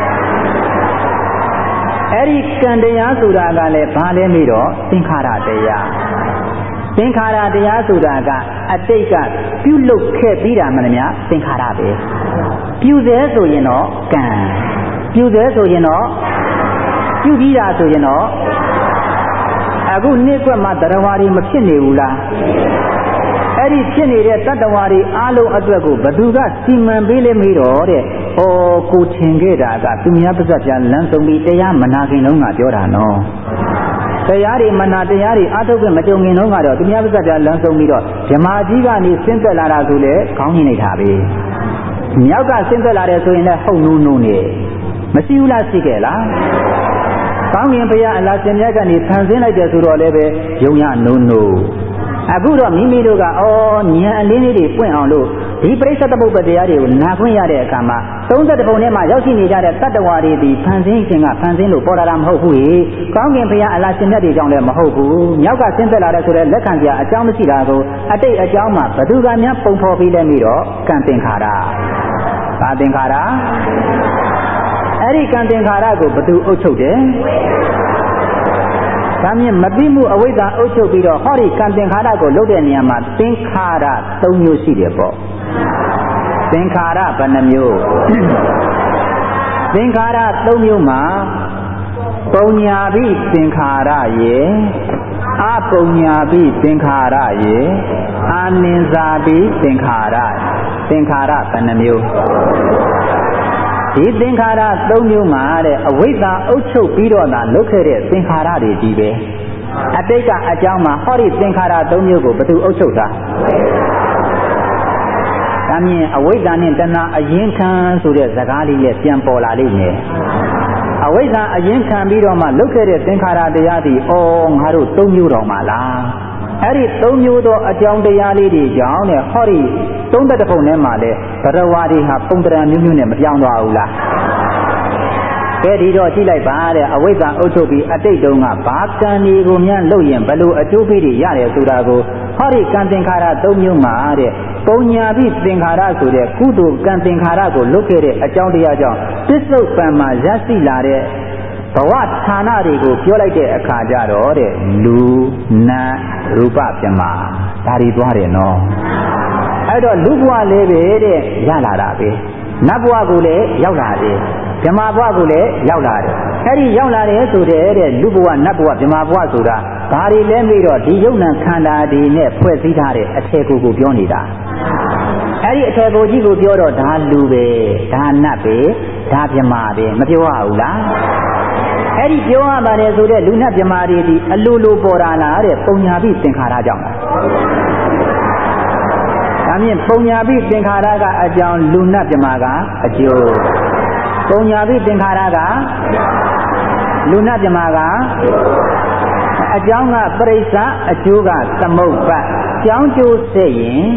အဲ့ဒီကံတရားဆိုတာကလည်းဘာလဲမေးတော့သင်္ခါရတရားသင်္ခါရတရားဆိုတာကအတိတ်ကပြုလုပ်ခဲ့ပြီးတာမှန်များသင်္ခါရပဲပြုသေးဆိုရင်တော့ကံပြုသေးဆိုရင်တော့ပြုပြီးတာဆိုရင်တော့အခုနှစ်ကွက်မှာတရားဝါရီမဖြစ်နေဘူးလားအဲ့ဒီဖြစ်နေတဲ့တတ္တဝါတွေအားလုံးအတွက်ကိုဘသူကစီမံပေးလဲမေးတော့တဲ့ဩကိုထင်ခဲ့တာကသူများပါးစပ်ပြလမ်းဆုံးပြီးတရားမနာခင်လုံးကပြောတာနော်တရားတွေမနာတရားတွေအထုတ်ခွင့်မကြုံခင်လုံးကတော့သူများပါးစပ်ပြလမ်းဆုံးပြီးတော့ဓမ္မကြီးကနေဆင်းသက်လာတာဆိုလေခေါင်းညင်နေတာပဲမြောက်ကဆင်းသက်လာတယ်ဆိုရင်လည်းဟုတ်နိုးနိုးနေမရှိဘူးလားရှိခဲ့လားကောင်းကင်ဘုရားအလ္လာဟ်ရှင်မြတ်ကနေဖန်ဆင်းလိုက်တယ်ဆိုတော့လည်းပဲယုံရနိုးနိုးအခုတော့မိမိတို့ကဩဉာဏ်အလင်းလေးတွေပွင့်အောင်လို့ဒီပရိစ္ဆေသမုပ္ပါတရားတွေကိုနာခွင့်ရတဲ့အခါမှာသုံးသက်တပုံထဲမှာရောက်ရှိနေကြတဲ့တတ္တဝါတွေဒီဖန်ဆင်းခြင်းကဖန်ဆင်းလို့ပေါ်လာတာမဟုတ်ဘူးလေကောင်းကင်ဘုရားအလ္လာဟ်ရှင်မြတ်တွေကြောင့်လည်းမဟုတ်ဘူးမြောက်ကဆင်းသက်လာတဲ့ဆိုတဲ့လက်ခံစရာအကြောင်းမရှိတာကိုအတိတ်အကြောင်းမှာဘသူကများပုံဖော်ပြီးလဲပြီးတော့ကံသင်္ခါရဘာသင်္ခါရအဲ့ဒီကံသင်္ခါရကိုဘသူအုပ်ချုပ်တယ်ဒါမြင်မသိမှုအဝိဇ္ဇာအုပ်ချုပ်ပြီးတော့ဟောဒီကံသင်္ခါရကိုလုပ်တဲ့နေရာမှာသင်္ခါရ၃မျိုးရှိတယ်ပေါ့သင်္ခါရဘယ်နှမျိုးသင်္ခါရ၃မျိုးမှာပုံညာပိသင်္ခါရရေအပုံညာပိသင်္ခါရရေအာနိဇာပိသင်္ခါရသင်္ခါရဘယ်နှမျိုးဒီသင်္ခါရ၃မျိုးမှာတဲ့အဝိဇ္ဇာအုပ်ချုပ်ပြီးတော့သာလုပ်ခဲ့တဲ့သင်္ခါရတွေကြီးပဲအတိတ်ကအကြောင်းမှာဟောဒီသင်္ခါရ၃မျိုးကိုဘယ်သူအုပ်ချုပ်တာဒါမြင်အဝိဇ္ဇာနဲ့တဏှာအရင်ခံဆိုတဲ့စကားလေးနဲ့ပြန်ပေါ်လာလိမ့်မယ်အဝိဇ္ဇာအရင်ခံပြီးတော့မှလုပ်ခဲ့တဲ့သင်္ခါရတရားတွေဩငါတို့၃မျိုးတော်မှာလားအဲ့ဒီ၃မျိုးသောအကြောင်းတရားလေးတွေကြောင့်တဲ့ဟောဒီသုံးသက်တဖုံထဲမှာလေဘရဝါတွေဟာပုံတရံမျိုးမျိုးနဲ့မပြောင်းသွားဘူးလားကဲဒီတော့ကြည့်လိုက်ပါတဲ့အဝိဇ္ဇာအုပ်ချုပ်ပြီးအတိတ်တုန်းကဘာကံဒီကိုများလုပ်ရင်ဘယ်လိုအကျိုးပေးတွေရတယ်ဆိုတာကိုဟောဒီကံသင်္ခါရသုံးမျိုးမှာတဲ့ပုံညာပြီးသင်္ခါရဆိုတဲ့ကုသိုလ်ကံသင်္ခါရကိုလွတ်ခဲ့တဲ့အကြောင်းတရားကြောင့်ပစ္စုပန်မှာရရှိလာတဲ့ဘဝဌာနတွေကိုပြောလိုက်တဲ့အခါကျတော့တဲ့လူနာရူပပြမဒါတွေသွားတယ်နော်အဲ့တော့လူဘဝလေးပဲတဲ့ရလာတာပဲနတ်ဘဝကိုလည်းရောက်လာတယ်ဗြဟ္မာဘဝကိုလည်းရောက်လာတယ်အဲ့ဒီရောက်လာတယ်ဆိုတဲ့တဲ့လူဘဝနတ်ဘဝဗြဟ္မာဘဝဆိုတာဘာတွေလဲပြီးတော့ဒီယုံနာခန္ဓာတွေနဲ့ဖွဲ့စည်းထားတဲ့အထေကိုကိုပြောနေတာအဲ့ဒီအထေကိုကြီးကိုပြောတော့ဒါလူပဲဒါနတ်ပဲဒါဗြဟ္မာပဲမပြောရဘူးလားအဲ့ဒီပြောရပါတယ်ဆိုတဲ့လူနတ်ဗြဟ္မာတွေဒီအလိုလိုပေါ်လာလားတဲ့ပုံညာပြီးသင်္ခါရကြောင့်လားဒါမြင်ပုံညာပြီးသင်္ခါရကအကြောင်းလူနတ်ဗြဟ္မာကအကျိုးပုံညာပြီးသင်္ခါရကလူနတ်ဗြဟ္မာကအကြောင်းကပရိစ္ဆအကျိုးကသမုပ္ပတ်ကြောင်းကျိုးဆက်ရင်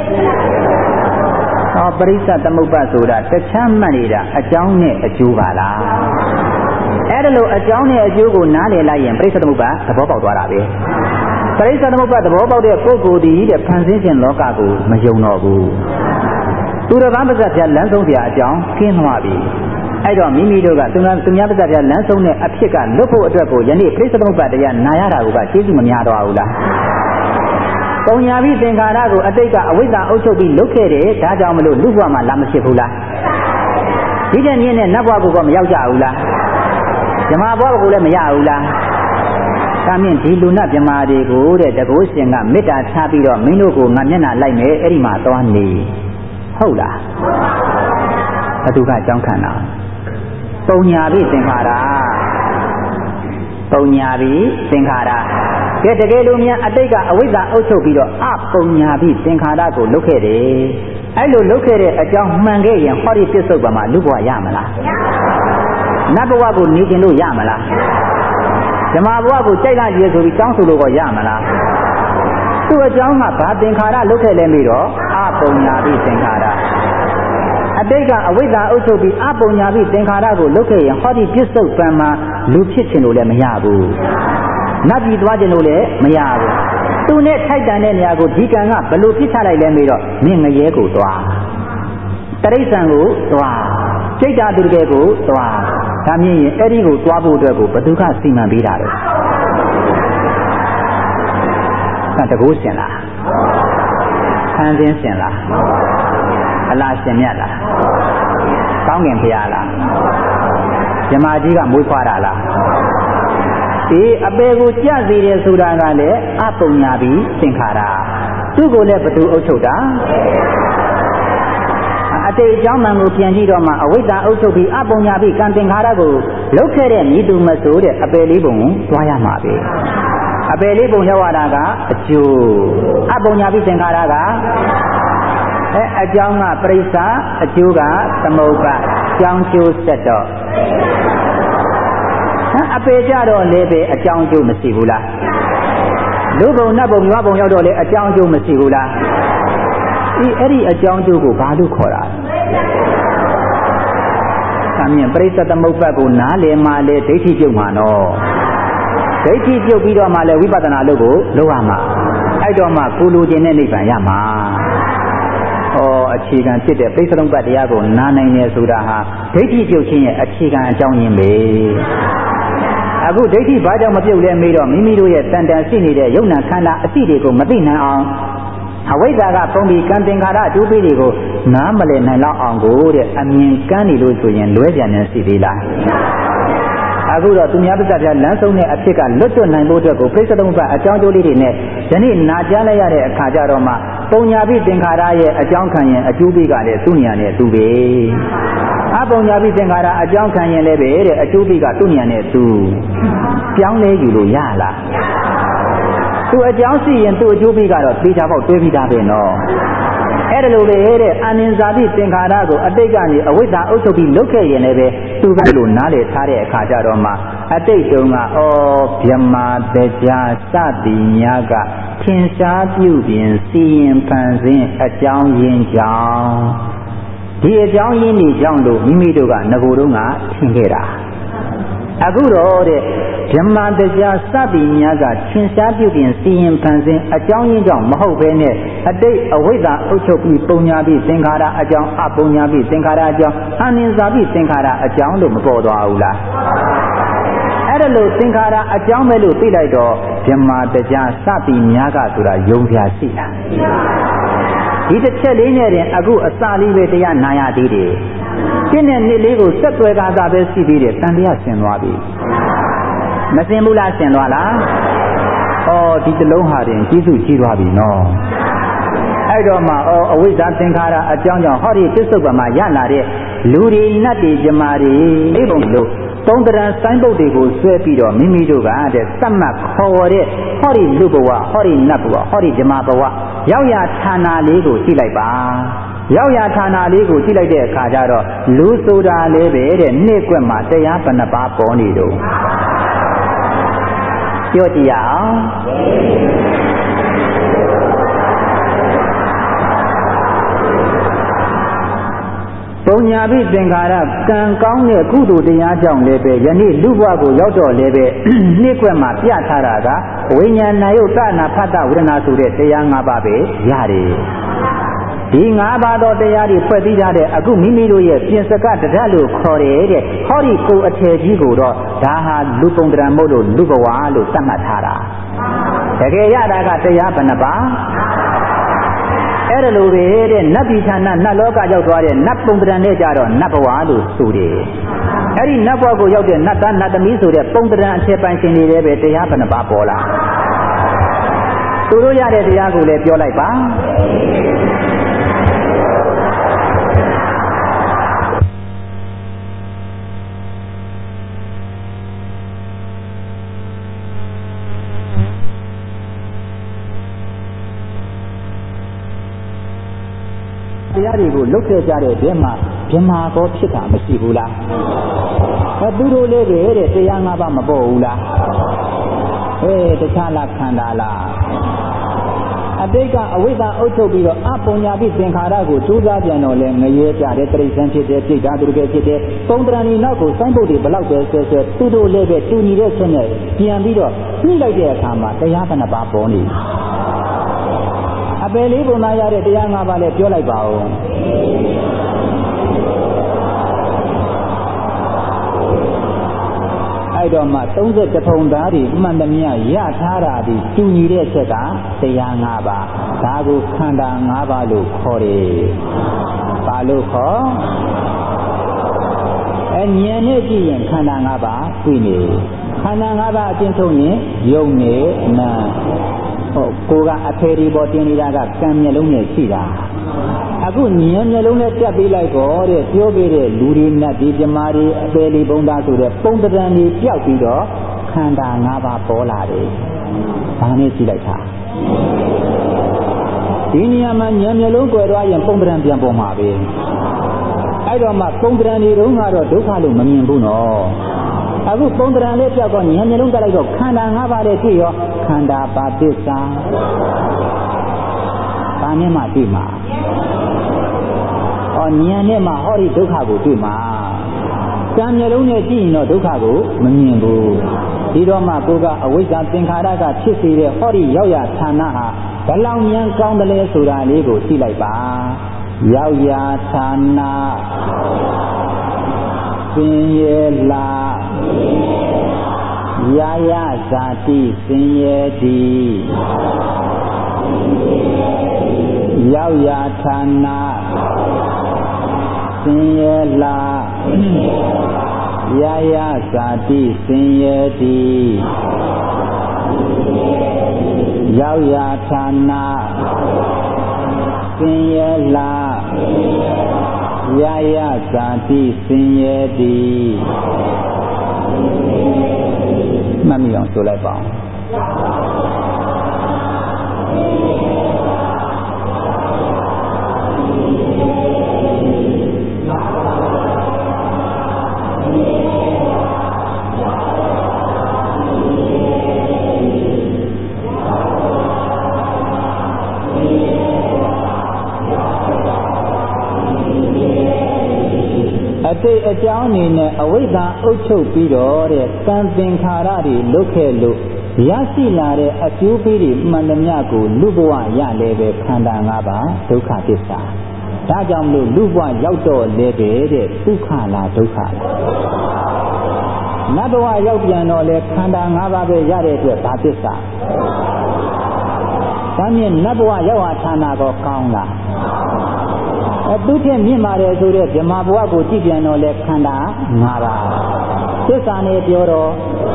ဟောပရိစ္ဆသမုပ္ပတ်ဆိုတာတခြားမှတ်နေတာအကြောင်းနဲ့အကျိုးပါလားအဲ့ဒါလို့အကြောင်းနဲ့အကျိုးကိုနားလည်လိုက်ရင်ပရိစ္ဆသမုပ္ပတ်သဘောပေါက်သွားတာပဲပရိစ္ဆသမုပ္ပါသဘောပေါက်တဲ့ပုဂ္ဂိုလ်ဒီတဲ့ဖန်ဆင်းခြင်းလောကကိုမယုံတော့ဘူးသူတော်ဘာပါဇ္ဇပြလမ်းဆုံးပြအကြောင်းကျင်းသွားပြီအဲ့တော့မိမိတို့ကသူများသူများပါဇ္ဇပြလမ်းဆုံးတဲ့အဖြစ်ကလွတ်ဖို့အတွက်ကိုယနေ့ပရိစ္ဆသမုပ္ပါတရားနာရတာကကျေးဇူးမများတော့ဘူးလားပုံညာပြီးသင်္ခါရကိုအတိတ်ကအဝိဇ္ဇာအုပ်ချုပ်ပြီးလွတ်ခဲ့တယ်ဒါကြောင့်မလို့လူ့ဘဝမှာလာမဖြစ်ဘူးလားဒီတဲ့မြင့်နဲ့နတ်ဘဝကိုတော့မရောက်ကြဘူးလားဇမဘဝကိုလည်းမရဘူးလားဒါမြင့်ဒီလူနတ်ဗြဟ္မာတွေကိုတဲ့တကုရှင်ကမေတ္တာချပြီးတော့မင်းတို့ကိုငါမျက်နှာလိုက်မယ်အဲ့ဒီမှာသွားနေဟုတ်လားဘသူကအကြောင်းခံတာပုံညာပြီးသင်္ခါရပုံညာပြီးသင်္ခါရကဲတကယ်လို့များအတိတ်ကအဝိဇ္ဇာအုပ်ချုပ်ပြီးတော့အပုံညာပြီးသင်္ခါရကိုလုတ်ခဲ့တယ်အဲ့လိုလုတ်ခဲ့တဲ့အကြောင်းမှန်ခဲ့ရင်ဟောဒီပြစ္ဆုတ်ပါမှာလူဘဝရမလားနတ်ဘဝကိုနေကျင်လို့ရမလားဓမ္မဘဝကိုကြိုက်လာကြည့်ဆိုပြီးတောင်းဆိုလို့တော့ရမလားသူ့အကြောင်းကဘာသင်္ခါရလုတ်ခဲ့လဲပြီးတော့အပုံညာပြီးသင်္ခါရအတိတ်ကအဝိဇ္ဇာအုပ်ချုပ်ပြီးအပုံညာပြီးသင်္ခါရကိုလုတ်ခဲ့ရင်ဟောဒီပြစ္ဆုတ်ပံမှာလူဖြစ်ခြင်းလို့လည်းမရဘူးနတ်ပြည်သွားခြင်းလို့လည်းမရဘူးသူနဲ့ထိုက်တန်တဲ့နေရာကိုဒီကံကဘလို့ဖြစ်ချလိုက်လဲပြီးတော့မင်းငရဲကိုသွားတရိစ္ဆာန်ကိုသွားစိတ်ဓာတ်သူတကယ်ကိုသွားဒါမြင်ရင်အဲ့ဒီကိုသွားဖို့အတွက်ကိုဘသူကစီမံပေးတာလဲကတကိုးရှင်လားခန်းသိန်းရှင်လားအလားရှင်မြတ်လားကောင်းကင်ဘုရားလားဇမကြီးကမွေးဖွားတာလားအေးအပေကိုကြစေတယ်ဆိုတာကလည်းအပုံညာပြီးသင်္ခါရသူ့ကိုလည်းဘသူအုပ်ချုပ်တာအတိတ်အကြောင်းမှန်ကိုပြန်ကြည့်တော့မှအဝိဇ္ဇာအုပ်ချုပ်ပြီးအပုံညာပြီးကံသင်္ခါရကိုလုတ်ခဲ့တဲ့မြည်သူမဆိုးတဲ့အပေလေးပုံကိုသွားရမှာပဲအပေလေးပုံရောက်လာတာကအကျိုးအပုံညာပြီးသင်္ခါရကအဲအကြောင်းကပရိစ္ဆာအကျိုးကသမုပ္ပါကြောင်းကျိုးဆက်တော့အပေကြတော့လည်းပဲအကြောင်းကျိုးမရှိဘူးလားလူဘုံနတ်ဘုံမြတ်ဘုံရောက်တော့လည်းအကြောင်းကျိုးမရှိဘူးလားဒီအဲ့ဒီအကြောင်းကျိုးကိုဘာလို့ခေါ်တာသာမြင်ပရိစ္ဆသမုပ္ပါကိုနားလည်မှလေဒိဋ္ဌိပြုတ်မှာနော်ဒိဋ္ဌိပြုတ်ပြီးတော့မှလည်းဝိပဿနာလုပ်ကိုလုပ်ရမှာအဲ့တော့မှကိုလိုချင်တဲ့နိဗ္ဗာန်ရမှာဩအခြေခံဖြစ်တဲ့ပရိစ္ဆသမုပ္ပါတရားကိုနားနိုင်တယ်ဆိုတာဟာဒိဋ္ဌိပြုတ်ခြင်းရဲ့အခြေခံအကြောင်းရင်းပဲအခုဒိဋ္ဌိဘာကြောင့်မပြုတ်လဲမေးတော့မိမိတို့ရဲ့တန်တန်ရှိနေတဲ့ယုံနာခန္ဓာအသိတွေကိုမသိနိုင်အောင်အဝိဇ္ဇာကပုံပြီးကံသင်္ခါရအကျိုးပေးတွေကိုနားမလည်နိုင်လောက်အောင်ကိုတဲ့အမြင်ကန်းနေလို့ဆိုရင်လွဲကြံနေစီသေးလားအခုတော့သူများပစ္စည်းပြလမ်းဆုံးတဲ့အဖြစ်ကလွတ်တွနိုင်ဖို့အတွက်ကိုပရိစ္ဆေသမုပ္ပါအကြောင်းကျိုးလေးတွေနဲ့ယနေ့နာကြားလိုက်ရတဲ့အခါကျတော့မှပုံညာပိသင်္ခါရရဲ့အကြောင်းခံရင်အကျိုးပေးကလည်းသူ့နေရာနဲ့သူပဲအပုံညာပိသင်္ခါရအကြောင်းခံရင်လည်းပဲတဲ့အကျိုးပေးကသူ့နေရာနဲ့သူပြောင်းလဲယူလို့ရလားသူအကြောင်းရှိရင်သူ့အကျိုးပေးကတော့သေချာပေါက်တွဲပြီးသားပဲနော်အဲ့ဒါလိုပဲတဲ့အာနိဇာတိသင်္ခါရကိုအတိတ်ကနေအဝိဇ္ဇာအုပ်ချုပ်ပြီးလုတ်ခဲ့ရင်လည်းပဲသူကလိုနားလေထားတဲ့အခါကျတော့မှအတိတ်တုန်းကဩဗြဟ္မာတရားစသည်များကထင်ရှားပြုပြင်စီရင်ဖန်ဆင်းအကြောင်းရင်းကြောင့်ဒီအကြောင်းရင်းတွေကြောင့်လို့မိမိတို့ကငကိုယ်တုန်းကထင်ခဲ့တာအခုတော့တဲ့ဓမ္မတရားစသည်များကထင်ရှားပြုပြင်စီရင်ဖန်ဆင်းအကြောင်းရင်းကြောင့်မဟုတ်ဘဲနဲ့အတိတ်အဝိဇ္ဇာအုပ်ချုပ်ပြီးပုံညာပြီးသင်္ခါရအကြောင်းအပုံညာပြီးသင်္ခါရအကြောင်းအနိစ္စပြီးသင်္ခါရအကြောင်းလို့မပေါ်သွားဘူးလားအဲ့ဒါလို့သင်္ခါရအကြောင်းပဲလို့သိလိုက်တော့ဓမ္မတရားစသည်များကဆိုတာယုံပြရှိတာဒီတစ်ချက်လေးနဲ့တင်အခုအစာလေးပဲတရားနာရသေးတယ်ရှင်းတဲ့နေ့လေးကိုဆက်သွယ်ကာသာပဲရှိသေးတယ်တန်တရားဆင်သွားပြီမဆင်ဘူးလားဆင်သွားလားဩဒီတလုံးဟာတင်ကျေးဇူးကြီးသွားပြီနော်အဲ့တော့မှဩအဝိဇ္ဇာသင်္ခါရအကြောင်းကြောင့်ဟောဒီပစ္စုပ္ပန်မှာရလာတဲ့လူတွေနတ်တွေဇမားတွေအဲ့ဘုံလို့သုံးတရံစိုင်းပုတ်တွေကိုဆွဲပြီးတော့မိမိတို့ကတဲ့သတ်မှတ်ခေါ်တဲ့ဟောဒီလူဘဝဟောဒီနတ်ဘဝဟောဒီဇမားဘဝရောက်ရဌာနလေးကိုကြည့်လိုက်ပါရောက်ရဌာနလေးကိုကြည့်လိုက်တဲ့အခါကျတော့လူဆိုတာလေးပဲတဲ့နေ့ကွက်မှာတရားဘယ်နှပါးပေါ်နေတော့ပြောကြည့်ရအောင်ပုံညာပိသင်္ခါရကံကောင်းတဲ့ကုသိုလ်တရားကြောင့်လည်းပဲယနေ့လူဘဝကိုရောက်တော့လည်းပဲနေ့ကွက်မှာပြထားတာကဝိညာဏယုတ်တနာဖတ်တဝေဒနာဆိုတဲ့တရား၅ပါးပဲရတယ်ဒီ၅ပါးသောတရားတွေဖွဲ့ပြီးထားတဲ့အခုမိမိတို့ရဲ့ပြင်စကတရလို့ခေါ်တယ်တဲ့ဟောဒီကိုယ်အထည်ကြီးကိုတော့ဒါဟာလူပုံတရံမို့လို့လူဘဝလို့သတ်မှတ်ထားတာတကယ်ရတာကတရားဘယ်နှပါအဲ့ဒါလိုပဲတဲ့နတ်ပြည်ဌာနနတ်လောကရောက်သွားတဲ့နတ်ပုံတရံနဲ့ကြတော့နတ်ဘဝလို့ဆိုတယ်အဲ့ဒီနတ်ဘဝကိုရောက်တဲ့နတ်သားနတ်သမီးဆိုတဲ့ပုံတရံအထည်ပိုင်ရှင်တွေလည်းပဲတရားဘယ်နှပါပေါ်လာသူတို့ရတဲ့တရားကိုလည်းပြောလိုက်ပါတရားတွေကိုလုတ်ခဲ့ကြတဲ့တဲမှာဗြဟ္မာကောဖြစ်တာမရှိဘူးလားအဲသူတို့လေးပဲတဲ့တရား၅ပါးမပေါ်ဘူးလားအေးတခြားလားခန္ဓာလားအတိတ်ကအဝိဇ္ဇာအုပ်ချုပ်ပြီးတော့အပုံညာပြီးသင်္ခါရကိုကြိုးစားပြန်တော့လဲငရဲကြတဲ့တိရစ္ဆာန်ဖြစ်တဲ့ပြိတ္တာသူတွေဖြစ်တဲ့သုံးတရဏီနောက်ကိုစိုင်းပုတ်တွေဘလောက်ပဲဆဲဆဲသူတို့လေးပဲတူညီတဲ့ချက်နဲ့ပြန်ပြီးတော့နှိမ့်လိုက်တဲ့အခါမှာတရားဘယ်နှပါပေါ်နေအပယ်လေးပုံသားရတဲ့တရား၅ပါးလည်းပြောလိုက်ပါဦးအဲ့တော့မှသုံး၁ထုံသားတွေမှန်သမျှရထားတာဒီတူညီတဲ့ချက်ကတရား၅ပါးဒါကိုခန္ဓာ၅ပါးလို့ခေါ်တယ်ဘာလို့ခေါ်အဉာဏ်နဲ့ကြည့်ရင်ခန္ဓာ၅ပါးသိနေခန္ဓာ၅ပါးအချင်းဆုံးရင်ယုံနေနာဟုတ်ကိုကအဖေဒီပေါ်တင်နေတာကကံမျက်လုံးနဲ့ရှိတာအခုဉာဏ်မျက်လုံးနဲ့တက်ပြီးလိုက်တော့တဲ့ပြောပြတဲ့လူတွေနတ်ဒီပြမာတွေအပေလီဘုံသားဆိုတဲ့ပုံတရံတွေပျောက်ပြီးတော့ခန္ဓာ၅ပါးပေါ်လာတယ်။ဘာနဲ့ကြည့်လိုက်တာဒီနေရာမှာဉာဏ်မျက်လုံးကွယ်သွားရင်ပုံတရံပြန်ပေါ်မှာပဲအဲ့တော့မှပုံတရံတွေတုန်းကတော့ဒုက္ခလို့မမြင်ဘူးနော်အခုပုံတရံလေးပြောက်တော့ဉာဏ်မျက်လုံးတက်လိုက်တော့ခန္ဓာ၅ပါးလေးတွေ့ရောခန္ဓာပါပစ္စာဘာနဲ့မှတွေ့မှာဩဉာဏ်နဲ့မှဟောဒီဒုက္ခကိုတွေ့မှာကံမျက်လုံးနဲ့ကြည့်ရင်တော့ဒုက္ခကိုမမြင်ဘူးဒီတော့မှကိုကအဝိဇ္ဇာသင်္ခါရကဖြစ်စေတဲ့ဟောဒီရောက်ရဌာနဟာဘလောင်ဉာဏ်ကောင်းတယ်လဲဆိုတာလေးကိုသိလိုက်ပါရောက်ရဌာနသင်ရဲ့လာယာယဇာတိသင်ရဲ့ဒီရောက်ရဌာနသင်ရဲ့လာယာယဇာတိသင်ရဲ့ဒီရောက်ရဌာနသင်ရဲ့လာယာယဇာတိသင်ရဲ့ဒီမှတ်မိအောင်ဆိုလိုက်ပါဦးအတိတ်အကြောင်းအနေနဲ့အဝိဇ္ဇာအုပ်ချုပ်ပြီးတော့တဲ့ကံသင်္ခါရတွေလုခဲ့လို့ရရှိလာတဲ့အကျိုးပေးတွေမှန်သမျှကိုလူဘဝရလဲပဲခန္ဓာ၅ပါးဒုက္ခသစ္စာဒါကြောင့်မလို့လူဘဝရောက်တော့လဲပဲတဲ့ဒုက္ခလားဒုက္ခလားနတ်ဘဝရောက်ပြန်တော့လဲခန္ဓာ၅ပါးပဲရတဲ့အတွက်ဘာသစ္စာဒါမြင်နတ်ဘဝရောက်ဟာဌာနကောကောင်းလားအတုထက်မြင့်ပါတယ်ဆိုတဲ့ဓမ္မဘဝကိုကြည့်ပြန်တော့လဲခန္ဓာ၅ပါးသစ္စာနဲ့ပြောတော့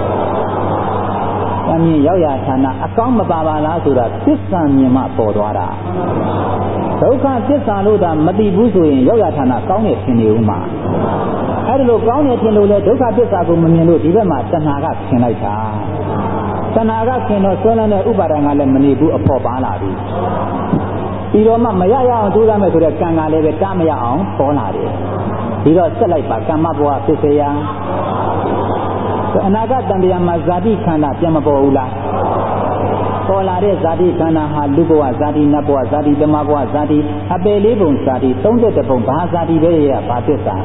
ဒါမြင်ရောက်ရဌာနအကောင်းမပါပါလားဆိုတာသစ္စာမြင်မှပေါ်သွားတာဒုက္ခသစ္စာလို့သာမသိဘူးဆိုရင်ရောက်ရဌာနကောင်းနေထင်နေဦးမှာအဲ့ဒါလို့ကောင်းနေထင်လို့လေဒုက္ခသစ္စာကိုမမြင်လို့ဒီဘက်မှာတဏှာကခင်လိုက်တာတဏှာကခင်တော့ဆွဲလန်းတဲ့ဥပါဒံကလည်းမနေဘူးအဖို့ပါလာပြီပြီးတော့မှမရရအောင်ကြိုးစားမယ်ဆိုတဲ့ကံကလည်းပဲတားမရအောင်ပေါ်လာတယ်ဒီတော့ဆက်လိုက်ပါကမ္မဘဝဖြစ်စေရန်အနာဂတ်တန်တရားမှာဇာတိခန္ဓာပြန်မပေါ်ဘူးလားပေါ်လာတဲ့ဇာတိခန္ဓာဟာလူဘဝဇာတိနတ်ဘဝဇာတိဓမ္မဘဝဇာတိအပယ်လေးပုံဇာတိသုံး၁ပုံဘာဇာတိပဲရဘာသစ္စာ